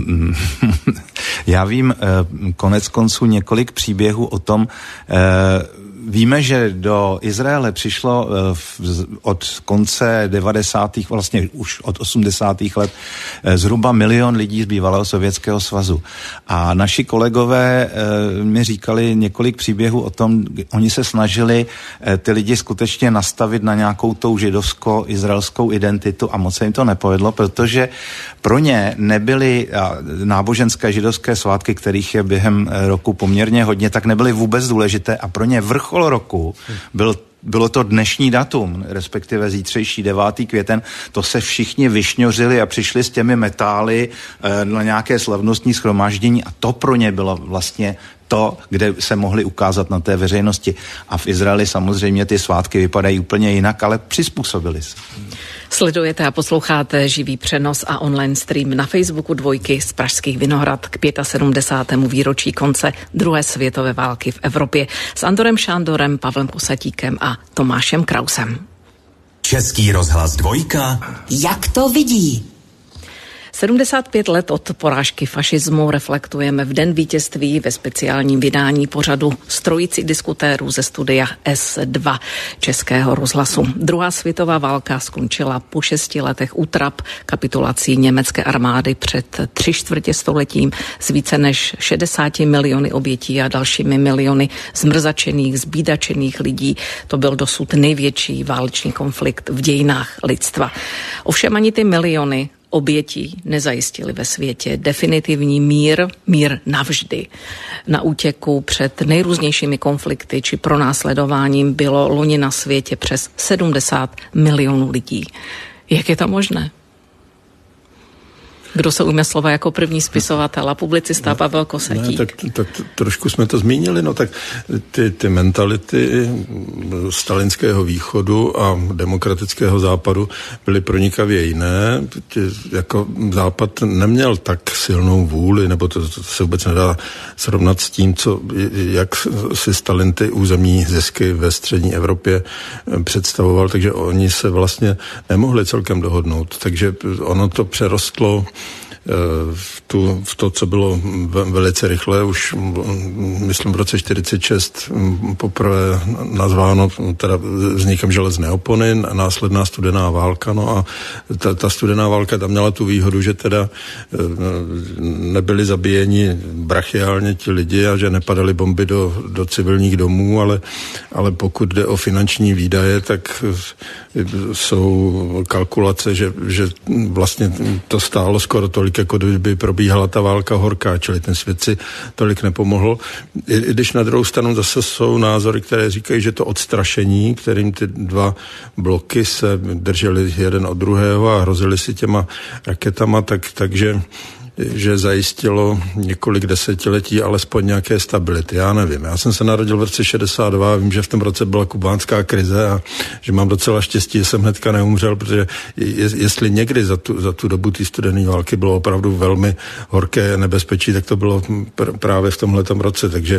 já vím konec konců několik příběhů o tom. Víme, že do Izraele přišlo od konce 90. vlastně už od 80. let zhruba 1 milion lidí z bývalého Sovětského svazu. A naši kolegové mi říkali několik příběhů o tom, oni se snažili ty lidi skutečně nastavit na nějakou tou židovsko-izraelskou identitu a moc se jim to nepovedlo, protože pro ně nebyly náboženské židovské svátky, kterých je během roku poměrně hodně, tak nebyly vůbec důležité a pro ně vrchol roku bylo to dnešní datum, respektive zítřejší 9. květen, to se všichni vyšňořili a přišli s těmi metály na nějaké slavnostní shromáždění a to pro ně bylo vlastně to, kde se mohli ukázat na té veřejnosti. A v Izraeli samozřejmě ty svátky vypadají úplně jinak, ale přizpůsobili se. Sledujete a posloucháte živý přenos a online stream na Facebooku Dvojky z Pražských Vinohrad k 75. výročí konce druhé světové války v Evropě s Andorem Šándorem, Pavlem Kosatíkem a Tomášem Krausem. Český rozhlas Dvojka. Jak to vidí? 75 let od porážky fašismu reflektujeme v Den vítězství ve speciálním vydání pořadu s trojicí diskutérů ze studia S2 Českého rozhlasu. Druhá světová válka skončila po 6 letech útrap kapitulací německé armády před 3/4 stoletím s více než 60 miliony obětí a dalšími miliony zmrzačených, zbídačených lidí. To byl dosud největší válečný konflikt v dějinách lidstva. Ovšem ani ty miliony obětí nezajistili ve světě definitivní mír navždy. Na útěku před nejrůznějšími konflikty či pronásledováním bylo loni na světě přes 70 milionů lidí. Jak je to možné? Kdo se ujme slova jako první spisovatel a publicista Pavel Kosetí? Tak trošku jsme to zmínili, tak ty mentality stalinského východu a demokratického západu byly pronikavě jiné. Jako západ neměl tak silnou vůli, nebo to se vůbec nedá srovnat s tím, jak si Stalin ty územní zisky ve střední Evropě představoval, takže oni se vlastně nemohli celkem dohodnout. Takže ono to přerostlo v to, co bylo velice rychle, už myslím v roce 1946 poprvé nazváno teda vznikem železné opony, následná studená válka, a ta studená válka tam měla tu výhodu, že teda nebyli zabíjeni brachiálně ti lidi a že nepadaly bomby do civilních domů, ale pokud jde o finanční výdaje, tak jsou kalkulace, že vlastně to stálo skoro tolik, jako kdyby probíhala ta válka horká, čili ten svět si tolik nepomohl. I když na druhou stranu zase jsou názory, které říkají, že to odstrašení, kterým ty dva bloky se drželi jeden od druhého a hrozili si těma raketama, takže zajistilo několik desetiletí alespoň nějaké stability. Já nevím. Já jsem se narodil v roce 62, vím, že v tom roce byla kubánská krize a že mám docela štěstí, že jsem hnedka neumřel, protože jestli někdy za tu dobu té studené války bylo opravdu velmi horké nebezpečí, tak to bylo právě v tomhletom roce. Takže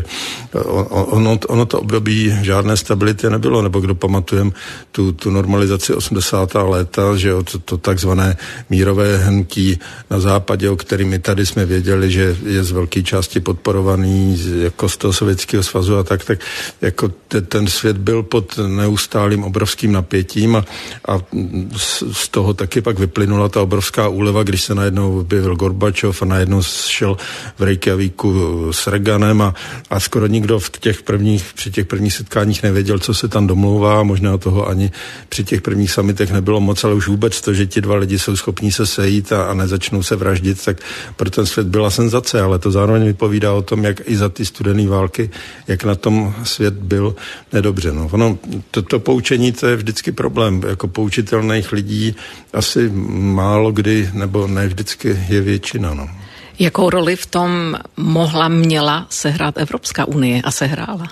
ono to období žádné stability nebylo, nebo kdo pamatujem tu normalizaci 80. léta, že to takzvané mírové hnutí na západě, o kterým my tady jsme věděli, že je z velké části podporovaný jako z toho Sovětského svazu a tak jako ten svět byl pod neustálým obrovským napětím a z toho taky pak vyplynula ta obrovská úleva, když se najednou objevil Gorbačov a najednou šel v Reykjavíku s Reaganem a skoro nikdo při těch prvních setkáních nevěděl, co se tam domlouvá, možná toho ani při těch prvních summitech nebylo moc, ale už vůbec to, že ti dva lidi jsou schopní se sejít a nezačnou se vraždit, tak pro ten svět byla senzace, ale to zároveň vypovídá o tom, jak i za ty studené války, jak na tom svět byl nedobře. To poučení, to je vždycky problém. Jako poučitelných lidí asi málo kdy, nebo ne vždycky je většina. Jakou roli v tom měla sehrát Evropská unie a sehrála?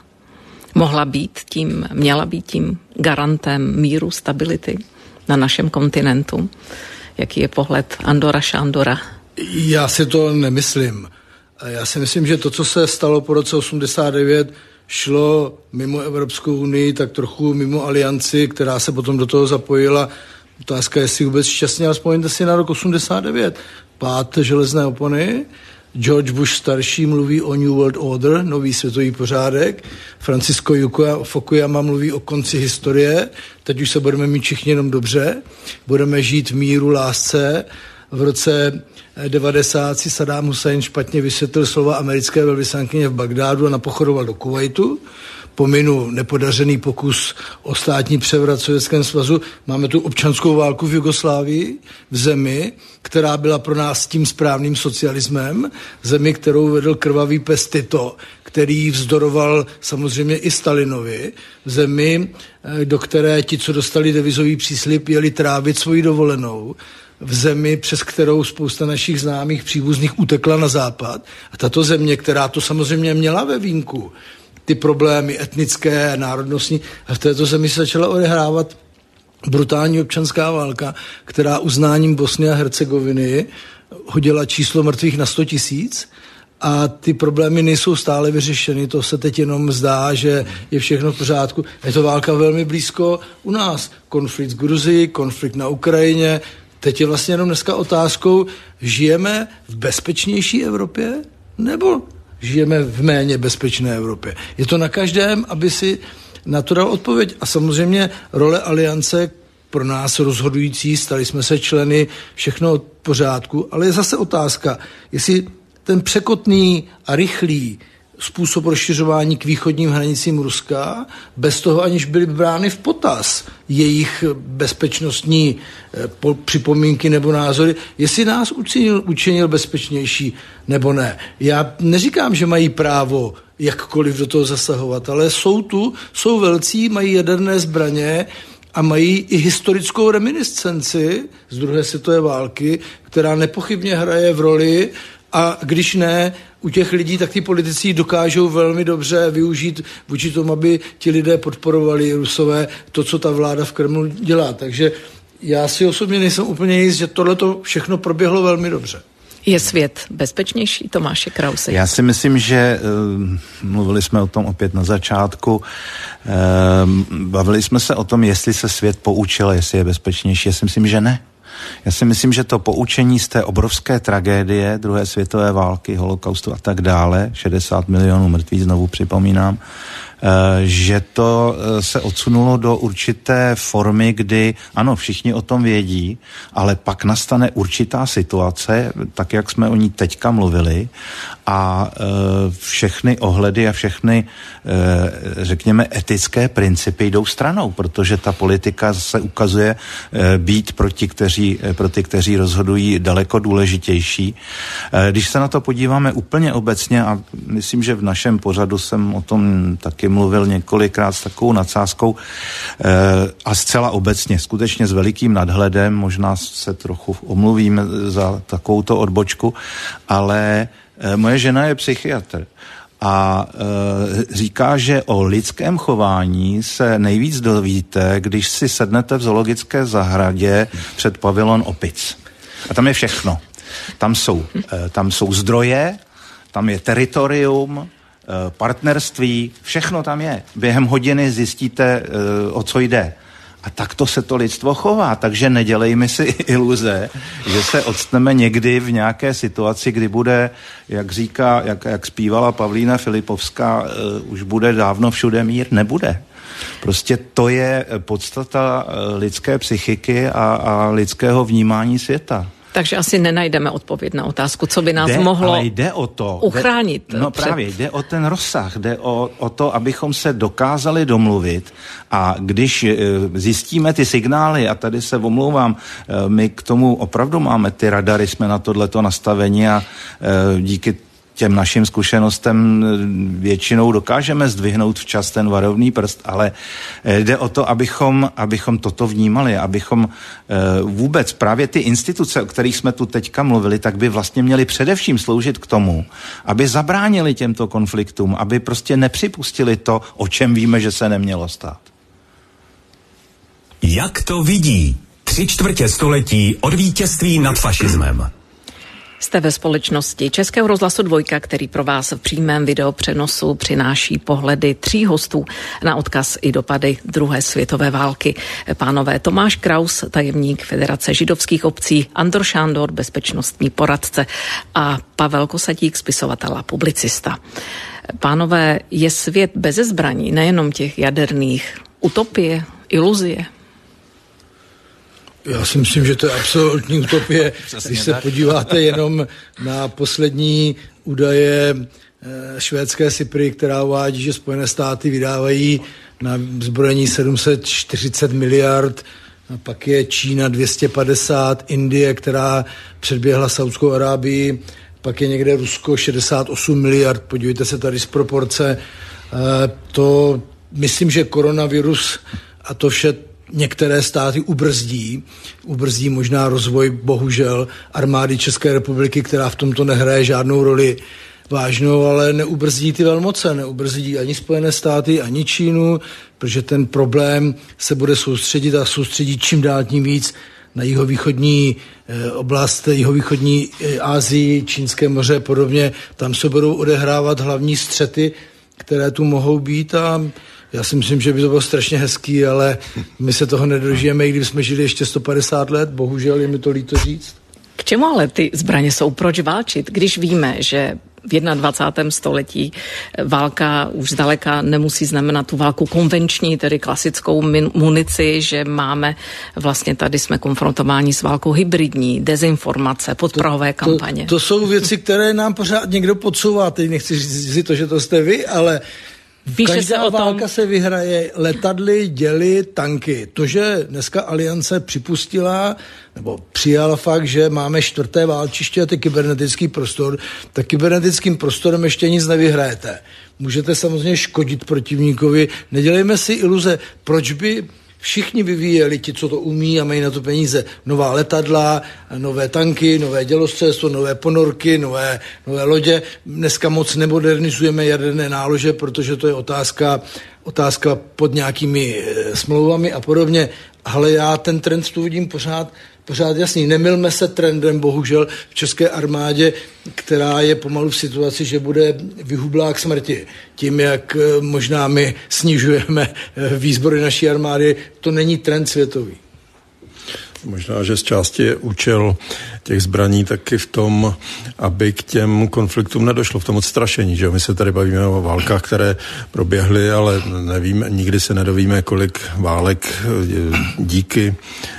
Měla být tím garantem míru, stability na našem kontinentu? Jaký je pohled Andora Šándora? Já si to nemyslím. Já si myslím, že to, co se stalo po roce 89, šlo mimo Evropskou unii, tak trochu mimo alianci, která se potom do toho zapojila. Otázka je, jestli vůbec šťastně, a vzpomeňte si na rok 89. Pád železné opony, George Bush starší mluví o New World Order, nový světový pořádek, Francisco Fukuyama mluví o konci historie, teď už se budeme mít všichni jenom dobře, budeme žít v míru, lásce. V roce 90 si Saddam Hussein špatně vysvětlil slova americké velvyslankyně v Bagdádu a napochodoval do Kuvajtu. Pominu nepodařený pokus o státní převrat v Sovětském svazu. Máme tu občanskou válku v Jugoslávii, v zemi, která byla pro nás tím správným socialismem, zemi, kterou vedl krvavý pes Tito, který vzdoroval samozřejmě i Stalinovi, v zemi, do které ti, co dostali devizový příslib, jeli trávit svoji dovolenou, v zemi, přes kterou spousta našich známých příbuzných utekla na západ. A tato země, která to samozřejmě měla ve vínku, ty problémy etnické, národnostní, a v této zemi se začala odehrávat brutální občanská válka, která uznáním Bosny a Hercegoviny hodila číslo mrtvých na 100 000 a ty problémy nejsou stále vyřešeny. To se teď jenom zdá, že je všechno v pořádku. Je to válka velmi blízko u nás. Konflikt v Gruzii, konflikt na Ukrajině, teď je vlastně jenom dneska otázkou, žijeme v bezpečnější Evropě nebo žijeme v méně bezpečné Evropě. Je to na každém, aby si na to dal odpověď. A samozřejmě role Aliance pro nás rozhodující, stali jsme se členy, všechno od pořádku, ale je zase otázka, jestli ten překotný a rychlý způsob rozšiřování k východním hranicím Ruska, bez toho, aniž byly brány v potaz jejich bezpečnostní připomínky nebo názory, jestli nás učinil bezpečnější nebo ne. Já neříkám, že mají právo jakkoliv do toho zasahovat, ale jsou velcí, mají jaderné zbraně a mají i historickou reminiscenci z druhé světové války, která nepochybně hraje v roli, a když ne u těch lidí, tak ty politici dokážou velmi dobře využít vůči tomu, aby ti lidé podporovali Rusové to, co ta vláda v Kremlu dělá. Takže já si osobně nejsem úplně jist, že tohleto všechno proběhlo velmi dobře. Je svět bezpečnější, Tomáši Krausi? Já si myslím, že mluvili jsme o tom opět na začátku, bavili jsme se o tom, jestli se svět poučil, jestli je bezpečnější. Já si myslím, že ne. Já si myslím, že to poučení z té obrovské tragédie druhé světové války, holokaustu a tak dále, 60 milionů mrtvých, znovu připomínám, že to se odsunulo do určité formy, kdy ano, všichni o tom vědí, ale pak nastane určitá situace, tak jak jsme o ní teďka mluvili, a všechny ohledy a všechny, řekněme, etické principy jdou stranou, protože ta politika se ukazuje být pro ty, kteří rozhodují, daleko důležitější. Když se na to podíváme úplně obecně, a myslím, že v našem pořadu jsem o tom taky mluvil několikrát s takovou nadsázkou, a zcela obecně, skutečně s velikým nadhledem, možná se trochu omluvím za takovouto odbočku, ale moje žena je psychiatr a říká, že o lidském chování se nejvíc dovíte, když si sednete v zoologické zahradě před pavilon opic. A tam je všechno. Tam jsou zdroje, tam je teritorium, partnerství, všechno tam je. Během hodiny zjistíte, o co jde. A takto se to lidstvo chová, takže nedělejme si iluze, že se odstneme někdy v nějaké situaci, kdy bude, jak zpívala Pavlína Filipovská, už bude dávno všude mír. Nebude. Prostě to je podstata lidské psychiky a lidského vnímání světa. Takže asi nenajdeme odpověď na otázku, co by nás mohlo uchránit. Právě, jde o ten rozsah, jde o to, abychom se dokázali domluvit, a když zjistíme ty signály, a tady se omlouvám, my k tomu opravdu máme ty radary, jsme na tohleto nastavení a díky těm našim zkušenostem většinou dokážeme zdvihnout včas ten varovný prst, ale jde o to, abychom toto vnímali, abychom vůbec právě ty instituce, o kterých jsme tu teďka mluvili, tak by vlastně měly především sloužit k tomu, aby zabránili těmto konfliktům, aby prostě nepřipustili to, o čem víme, že se nemělo stát. Jak to vidí 3/4 století od vítězství nad fašismem? Jste ve společnosti Českého rozhlasu 2, který pro vás v přímém videopřenosu přináší pohledy 3 hostů na odkaz i dopady druhé světové války. Pánové Tomáš Kraus, tajemník Federace židovských obcí, Andor Šándor, bezpečnostní poradce, a Pavel Kosatík, spisovatel a publicista. Pánové, je svět beze zbraní, nejenom těch jaderných, utopie, iluzie? Já si myslím, že to je absolutní utopie. Když se podíváte jenom na poslední údaje švédské SIPRI, která uvádí, že Spojené státy vydávají na zbrojení 740 miliard, a pak je Čína 250, Indie, která předběhla Saudskou Arábii, pak je někde Rusko 68 miliard, podívejte se tady z proporce. To myslím, že koronavirus a to vše některé státy ubrzdí možná rozvoj, bohužel, armády České republiky, která v tomto nehraje žádnou roli vážnou, ale neubrzdí ty velmoce, neubrzdí ani Spojené státy, ani Čínu, protože ten problém se bude soustředit čím dál tím víc na jihovýchodní oblast, jihovýchodní Asii, Čínské moře a podobně. Tam se budou odehrávat hlavní střety, které tu mohou být, a Já si myslím, že by to bylo strašně hezký, ale my se toho nedožijeme, i kdyby jsme žili ještě 150 let, bohužel je mi to líto říct. K čemu ale ty zbraně jsou? Proč válčit, když víme, že v 21. století válka už zdaleka nemusí znamenat tu válku konvenční, tedy klasickou munici, že máme vlastně tady jsme konfrontováni s válkou hybridní, dezinformace, podprahové kampaně. To jsou věci, které nám pořád někdo podsouvá. Teď nechci říct to, že to jste vy, ale každá válka se vyhraje letadly, děly, tanky. To, že dneska Aliance připustila nebo přijala fakt, že máme 4. válčiště a to je kybernetický prostor, tak kybernetickým prostorem ještě nic nevyhrajete. Můžete samozřejmě škodit protivníkovi. Nedělejme si iluze, proč by všichni vyvíjeli, ti, co to umí a mají na to peníze, nová letadla, nové tanky, nové dělostřelectvo, nové ponorky, nové lodě. Dneska moc nemodernizujeme jaderné nálože, protože to je otázka pod nějakými smlouvami a podobně. Ale já ten trend tu vidím pořád jasný. Nemylme se trendem, bohužel, v české armádě, která je pomalu v situaci, že bude vyhublá k smrti. Tím, jak možná my snižujeme výzbroje naší armády, to není trend světový. Možná, že z části je účel těch zbraní taky v tom, aby k těm konfliktům nedošlo, v tom odstrašení, že my se tady bavíme o válkách, které proběhly, ale nevíme, nikdy se nedovíme, kolik válek díky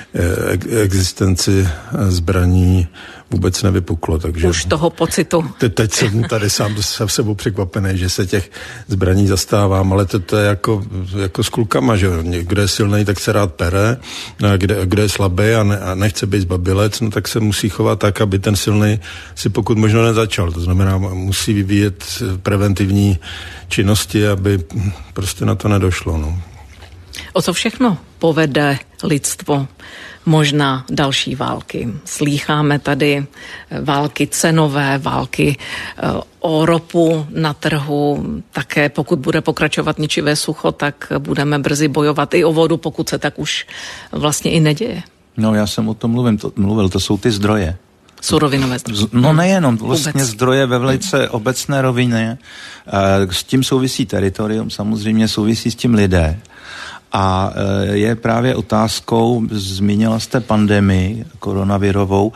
existenci zbraní vůbec nevypuklo. Takže už toho pocitu. Teď jsem tady sám se sebou překvapený, že se těch zbraní zastávám, ale to je jako s klukama, že kdo je silnej, tak se rád pere, a kdo je slabý a nechce být zbabilec, no tak se musí chovat tak, aby ten silnej si pokud možno nezačal. To znamená, musí vyvíjet preventivní činnosti, aby prostě na to nedošlo. No. O co všechno povede lidstvo? Možná další války. Slýcháme tady války cenové, války o ropu na trhu. Také pokud bude pokračovat ničivé sucho, tak budeme brzy bojovat i o vodu, pokud se tak už vlastně i neděje. No, já jsem o tom mluvil, to jsou ty zdroje. Surovinové zdroje. No nejenom, vlastně zdroje ve velice obecné rovině. S tím souvisí teritorium, samozřejmě souvisí s tím lidé. A je právě otázkou, zmínila jste pandemii koronavirovou,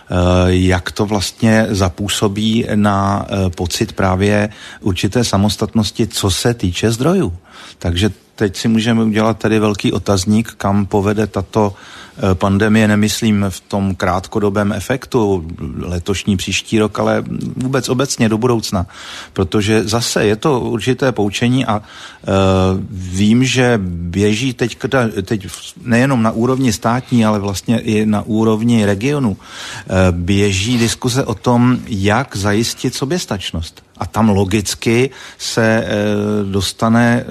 jak to vlastně zapůsobí na pocit právě určité samostatnosti, co se týče zdrojů. Takže teď si můžeme udělat tady velký otazník, kam povede tato pandemie, nemyslím v tom krátkodobém efektu, letošní, příští rok, ale vůbec obecně do budoucna. Protože zase je to určité poučení a vím, že běží teď nejenom na úrovni státní, ale vlastně i na úrovni regionu, běží diskuse o tom, jak zajistit soběstačnost. A tam logicky se dostane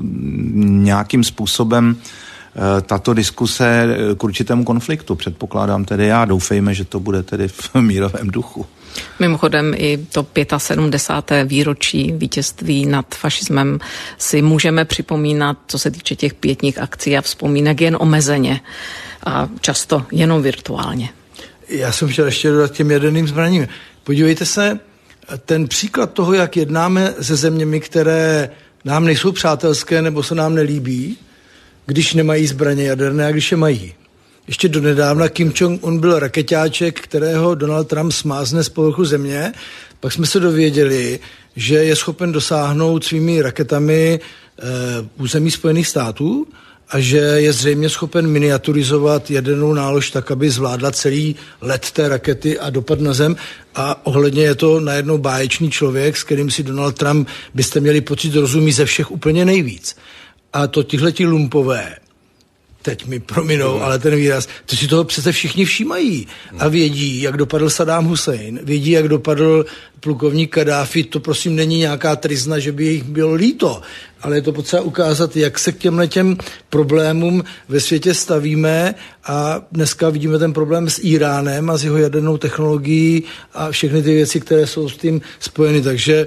nějakým způsobem tato diskuse k určitému konfliktu. Předpokládám tedy já, doufejme, že to bude tedy v mírovém duchu. Mimochodem i to 75. výročí vítězství nad fašismem si můžeme připomínat, co se týče těch pietních akcí a vzpomínek, jen omezeně a často jenom virtuálně. Já jsem chtěl ještě dodat těm jaderným zbraním. Podívejte se, ten příklad toho, jak jednáme se zeměmi, které nám nejsou přátelské nebo se nám nelíbí, když nemají zbraně jaderné a když je mají. Ještě donedávna Kim Jong-un byl rakeťáček, kterého Donald Trump smázne z povrchu země. Pak jsme se dověděli, že je schopen dosáhnout svými raketami území Spojených států a že je zřejmě schopen miniaturizovat jadernou nálož tak, aby zvládla celý let té rakety a dopad na zem. A ohledně je to najednou báječný člověk, s kterým si Donald Trump byste měli pocit rozumí ze všech úplně nejvíc. A to tihleti lumpové, teď mi prominou, ale ten výraz, to si toho přece všichni všímají a vědí, jak dopadl Saddam Hussein, vědí, jak dopadl plukovník Kadáfi, to prosím není nějaká tryzna, že by jich bylo líto, ale je to potřeba ukázat, jak se k těmhletěm problémům ve světě stavíme a dneska vidíme ten problém s Íránem a s jeho jadernou technologií a všechny ty věci, které jsou s tím spojeny, takže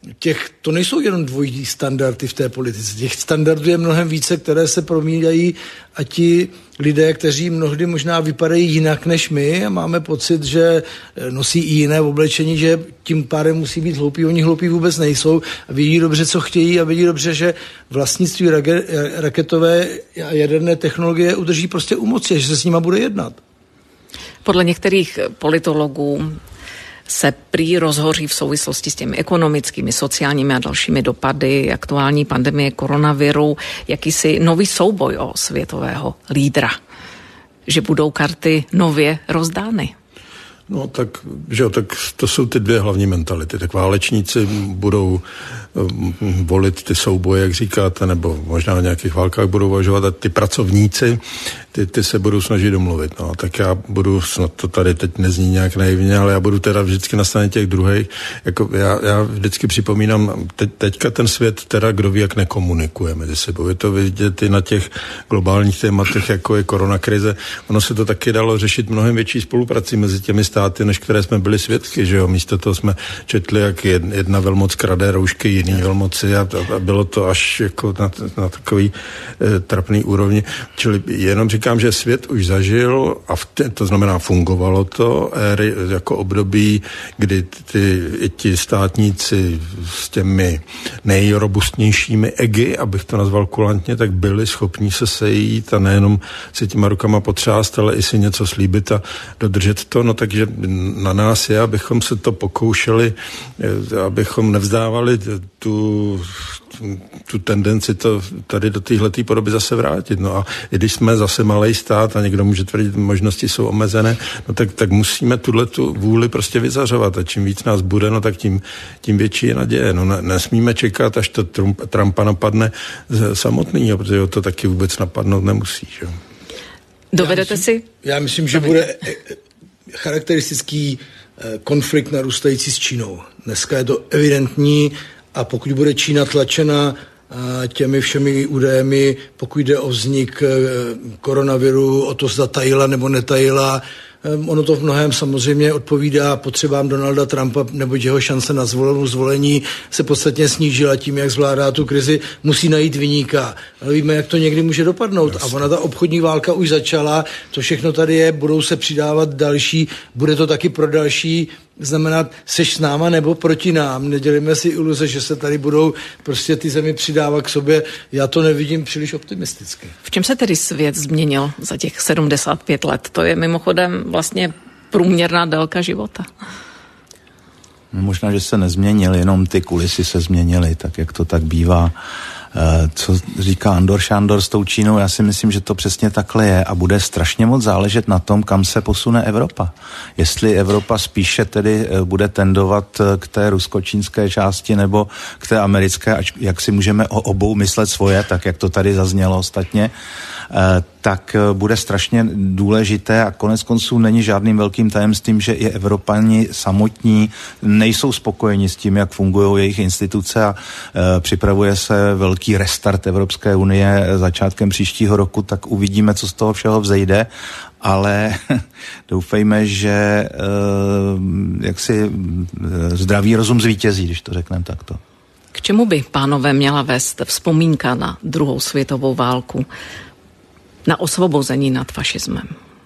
to nejsou jenom dvojí standardy v té politice. Těch standardů je mnohem více, které se promítají a ti lidé, kteří mnohdy možná vypadají jinak než my a máme pocit, že nosí i jiné oblečení, že tím pádem musí být hloupí. Oni hloupí vůbec nejsou a vědí dobře, co chtějí a vědí dobře, že vlastnictví raketové a jaderné technologie udrží prostě u moci, že se s nima bude jednat. Podle některých politologů se prý rozhoří v souvislosti s těmi ekonomickými, sociálními a dalšími dopady aktuální pandemie koronaviru jakýsi nový souboj o světového lídra. Že budou karty nově rozdány. No tak to jsou ty dvě hlavní mentality. Tak válečníci budou volit ty souboje, jak říkáte, nebo možná v nějakých válkách budou uvažovat, a ty pracovníci, ty se budou snažit domluvit. No, tak já budu, snad to tady teď nezní nějak naivně, ale já budu teda vždycky na straně těch druhých. Jako já vždycky připomínám, teďka ten svět teda, kdo ví, jak nekomunikuje mezi sebou. Je to vidět i na těch globálních tématech, jako je koronakrize. Ono se to taky dalo řešit mnohem větší spoluprací mezi těmi státy, než které jsme byli svědky, že jo. Místo toho jsme četli, jak jedna velmoc krade roušky jiný velmoci a bylo to až jako na takový trapný úrovni. Čili jenom říkám, že svět už zažil a to znamená fungovalo to jako období, kdy ti státníci s těmi nejrobustnějšími egy, abych to nazval kulantně, tak byli schopní se sejít a nejenom si těma rukama potřást, ale i si něco slíbit a dodržet to. No takže na nás je, abychom se to pokoušeli, abychom nevzdávali tu tendenci to tady do téhletý podoby zase vrátit. No a i když jsme zase malej stát a někdo může tvrdit, možnosti jsou omezené, no tak musíme tu vůli prostě vyzařovat a čím víc nás bude, no tak tím větší je naděje. No nesmíme čekat, až to Trumpa napadne samotný, protože to taky vůbec napadnout nemusí. Že? Dovedete si? Já myslím, že bude charakteristický konflikt narůstající s Čínou. Dneska je to evidentní a pokud bude Čína tlačena těmi všemi údaji, pokud jde o vznik koronaviru, o to, zda tajila nebo netajila, ono to v mnohém samozřejmě odpovídá potřebám Donalda Trumpa, neboť jeho šance na zvolení se podstatně snížila tím, jak zvládá tu krizi, musí najít viníka. Ale víme, jak to někdy může dopadnout. Jasně. A ona ta obchodní válka už začala, to všechno tady je, budou se přidávat další, bude to taky pro další znamenat, seš s náma nebo proti nám. Nedělíme si iluze, že se tady budou prostě ty zemi přidávat k sobě. Já to nevidím příliš optimisticky. V čem se tedy svět změnil za těch 75 let? To je mimochodem vlastně průměrná délka života. Možná, že se nezměnil, jenom ty kulisy se změnily, tak jak to tak bývá. Co říká Andor Šándor s tou Čínou, já si myslím, že to přesně takhle je a bude strašně moc záležet na tom, kam se posune Evropa. Jestli Evropa spíše tedy bude tendovat k té rusko-čínské části nebo k té americké, jak si můžeme o obou myslet svoje, tak jak to tady zaznělo ostatně, tak bude strašně důležité a konec konců není žádným velkým tajemstvím, že i Evropani samotní nejsou spokojeni s tím, jak fungují jejich instituce a připravuje se velký restart Evropské unie začátkem příštího roku, tak uvidíme, co z toho všeho vzejde, ale doufejme, že jaksi zdravý rozum zvítězí, když to řekneme takto. K čemu by, pánové, měla vést vzpomínka na druhou světovou válku? Na osvobození nad fašismem.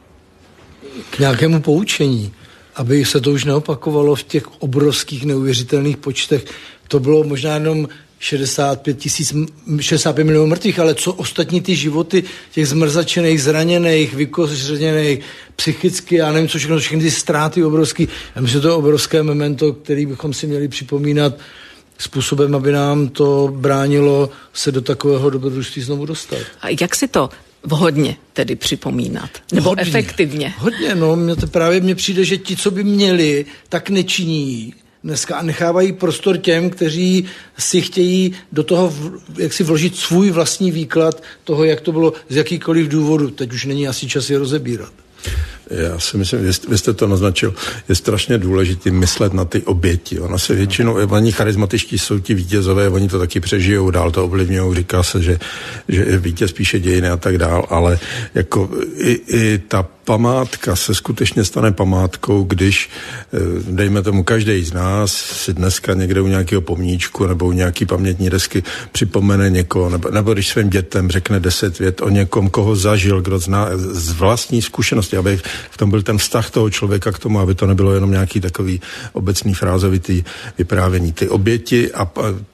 K nějakému poučení, aby se to už neopakovalo v těch obrovských neuvěřitelných počtech. To bylo možná jenom 65 milionů mrtvých, ale co ostatní ty životy těch zmrzačených, zraněných, vykořeněných, psychicky, já nevím, co všechny ty ztráty obrovský. Já myslím, že to je obrovské memento, který bychom si měli připomínat způsobem, aby nám to bránilo se do takového dobrodružství znovu dostat. A jak si to vhodně tedy připomínat? Nebo hodně, efektivně? Hodně, mně přijde, že ti, co by měli, tak nečiní dneska a nechávají prostor těm, kteří si chtějí do toho jak si vložit svůj vlastní výklad toho, jak to bylo z jakýkoliv důvodu. Teď už není asi čas je rozebírat. Já si myslím, vy jste to naznačil, je strašně důležité myslet na ty oběti. Ona se většinou, oni charismatičtí jsou ti vítězové, oni to taky přežijou dál, to ovlivňují, říká se, že vítěz píše dějiny a tak dál, ale jako i ta památka se skutečně stane památkou, když, dejme tomu, každý z nás si dneska někde u nějakého pomníčku nebo u nějaký pamětní desky připomene někoho, nebo když svým dětem řekne 10 vět o někom, koho zažil, kdo zná z vlastní zkušenosti, aby v tom byl ten vztah toho člověka k tomu, aby to nebylo jenom nějaký takový obecný frázovitý vyprávění. Ty oběti a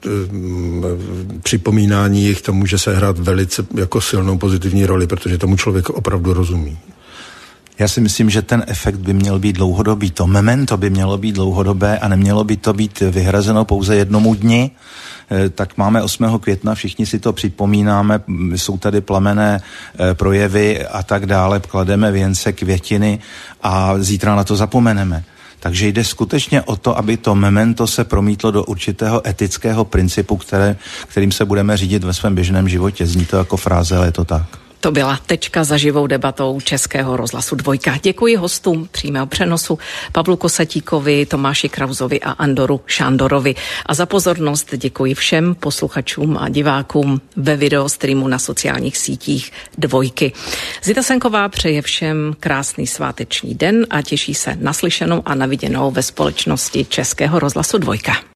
připomínání jich to může sehrát velice jako silnou pozitivní roli, protože tomu člověk opravdu rozumí. Já si myslím, že ten efekt by měl být dlouhodobý. To memento by mělo být dlouhodobé a nemělo by to být vyhrazeno pouze jednomu dni. Tak máme 8. května, všichni si to připomínáme, jsou tady plamenné projevy a tak dále, klademe věnce, květiny a zítra na to zapomeneme. Takže jde skutečně o to, aby to memento se promítlo do určitého etického principu, kterým se budeme řídit ve svém běžném životě. Zní to jako fráze, ale je to tak. To byla tečka za živou debatou Českého rozhlasu Dvojka. Děkuji hostům přímého přenosu Pavlu Kosatíkovi, Tomáši Krauzovi a Andoru Šándorovi. A za pozornost děkuji všem posluchačům a divákům ve videostreamu na sociálních sítích Dvojky. Zita Senková přeje všem krásný sváteční den a těší se na slyšenou a na viděnou ve společnosti Českého rozhlasu Dvojka.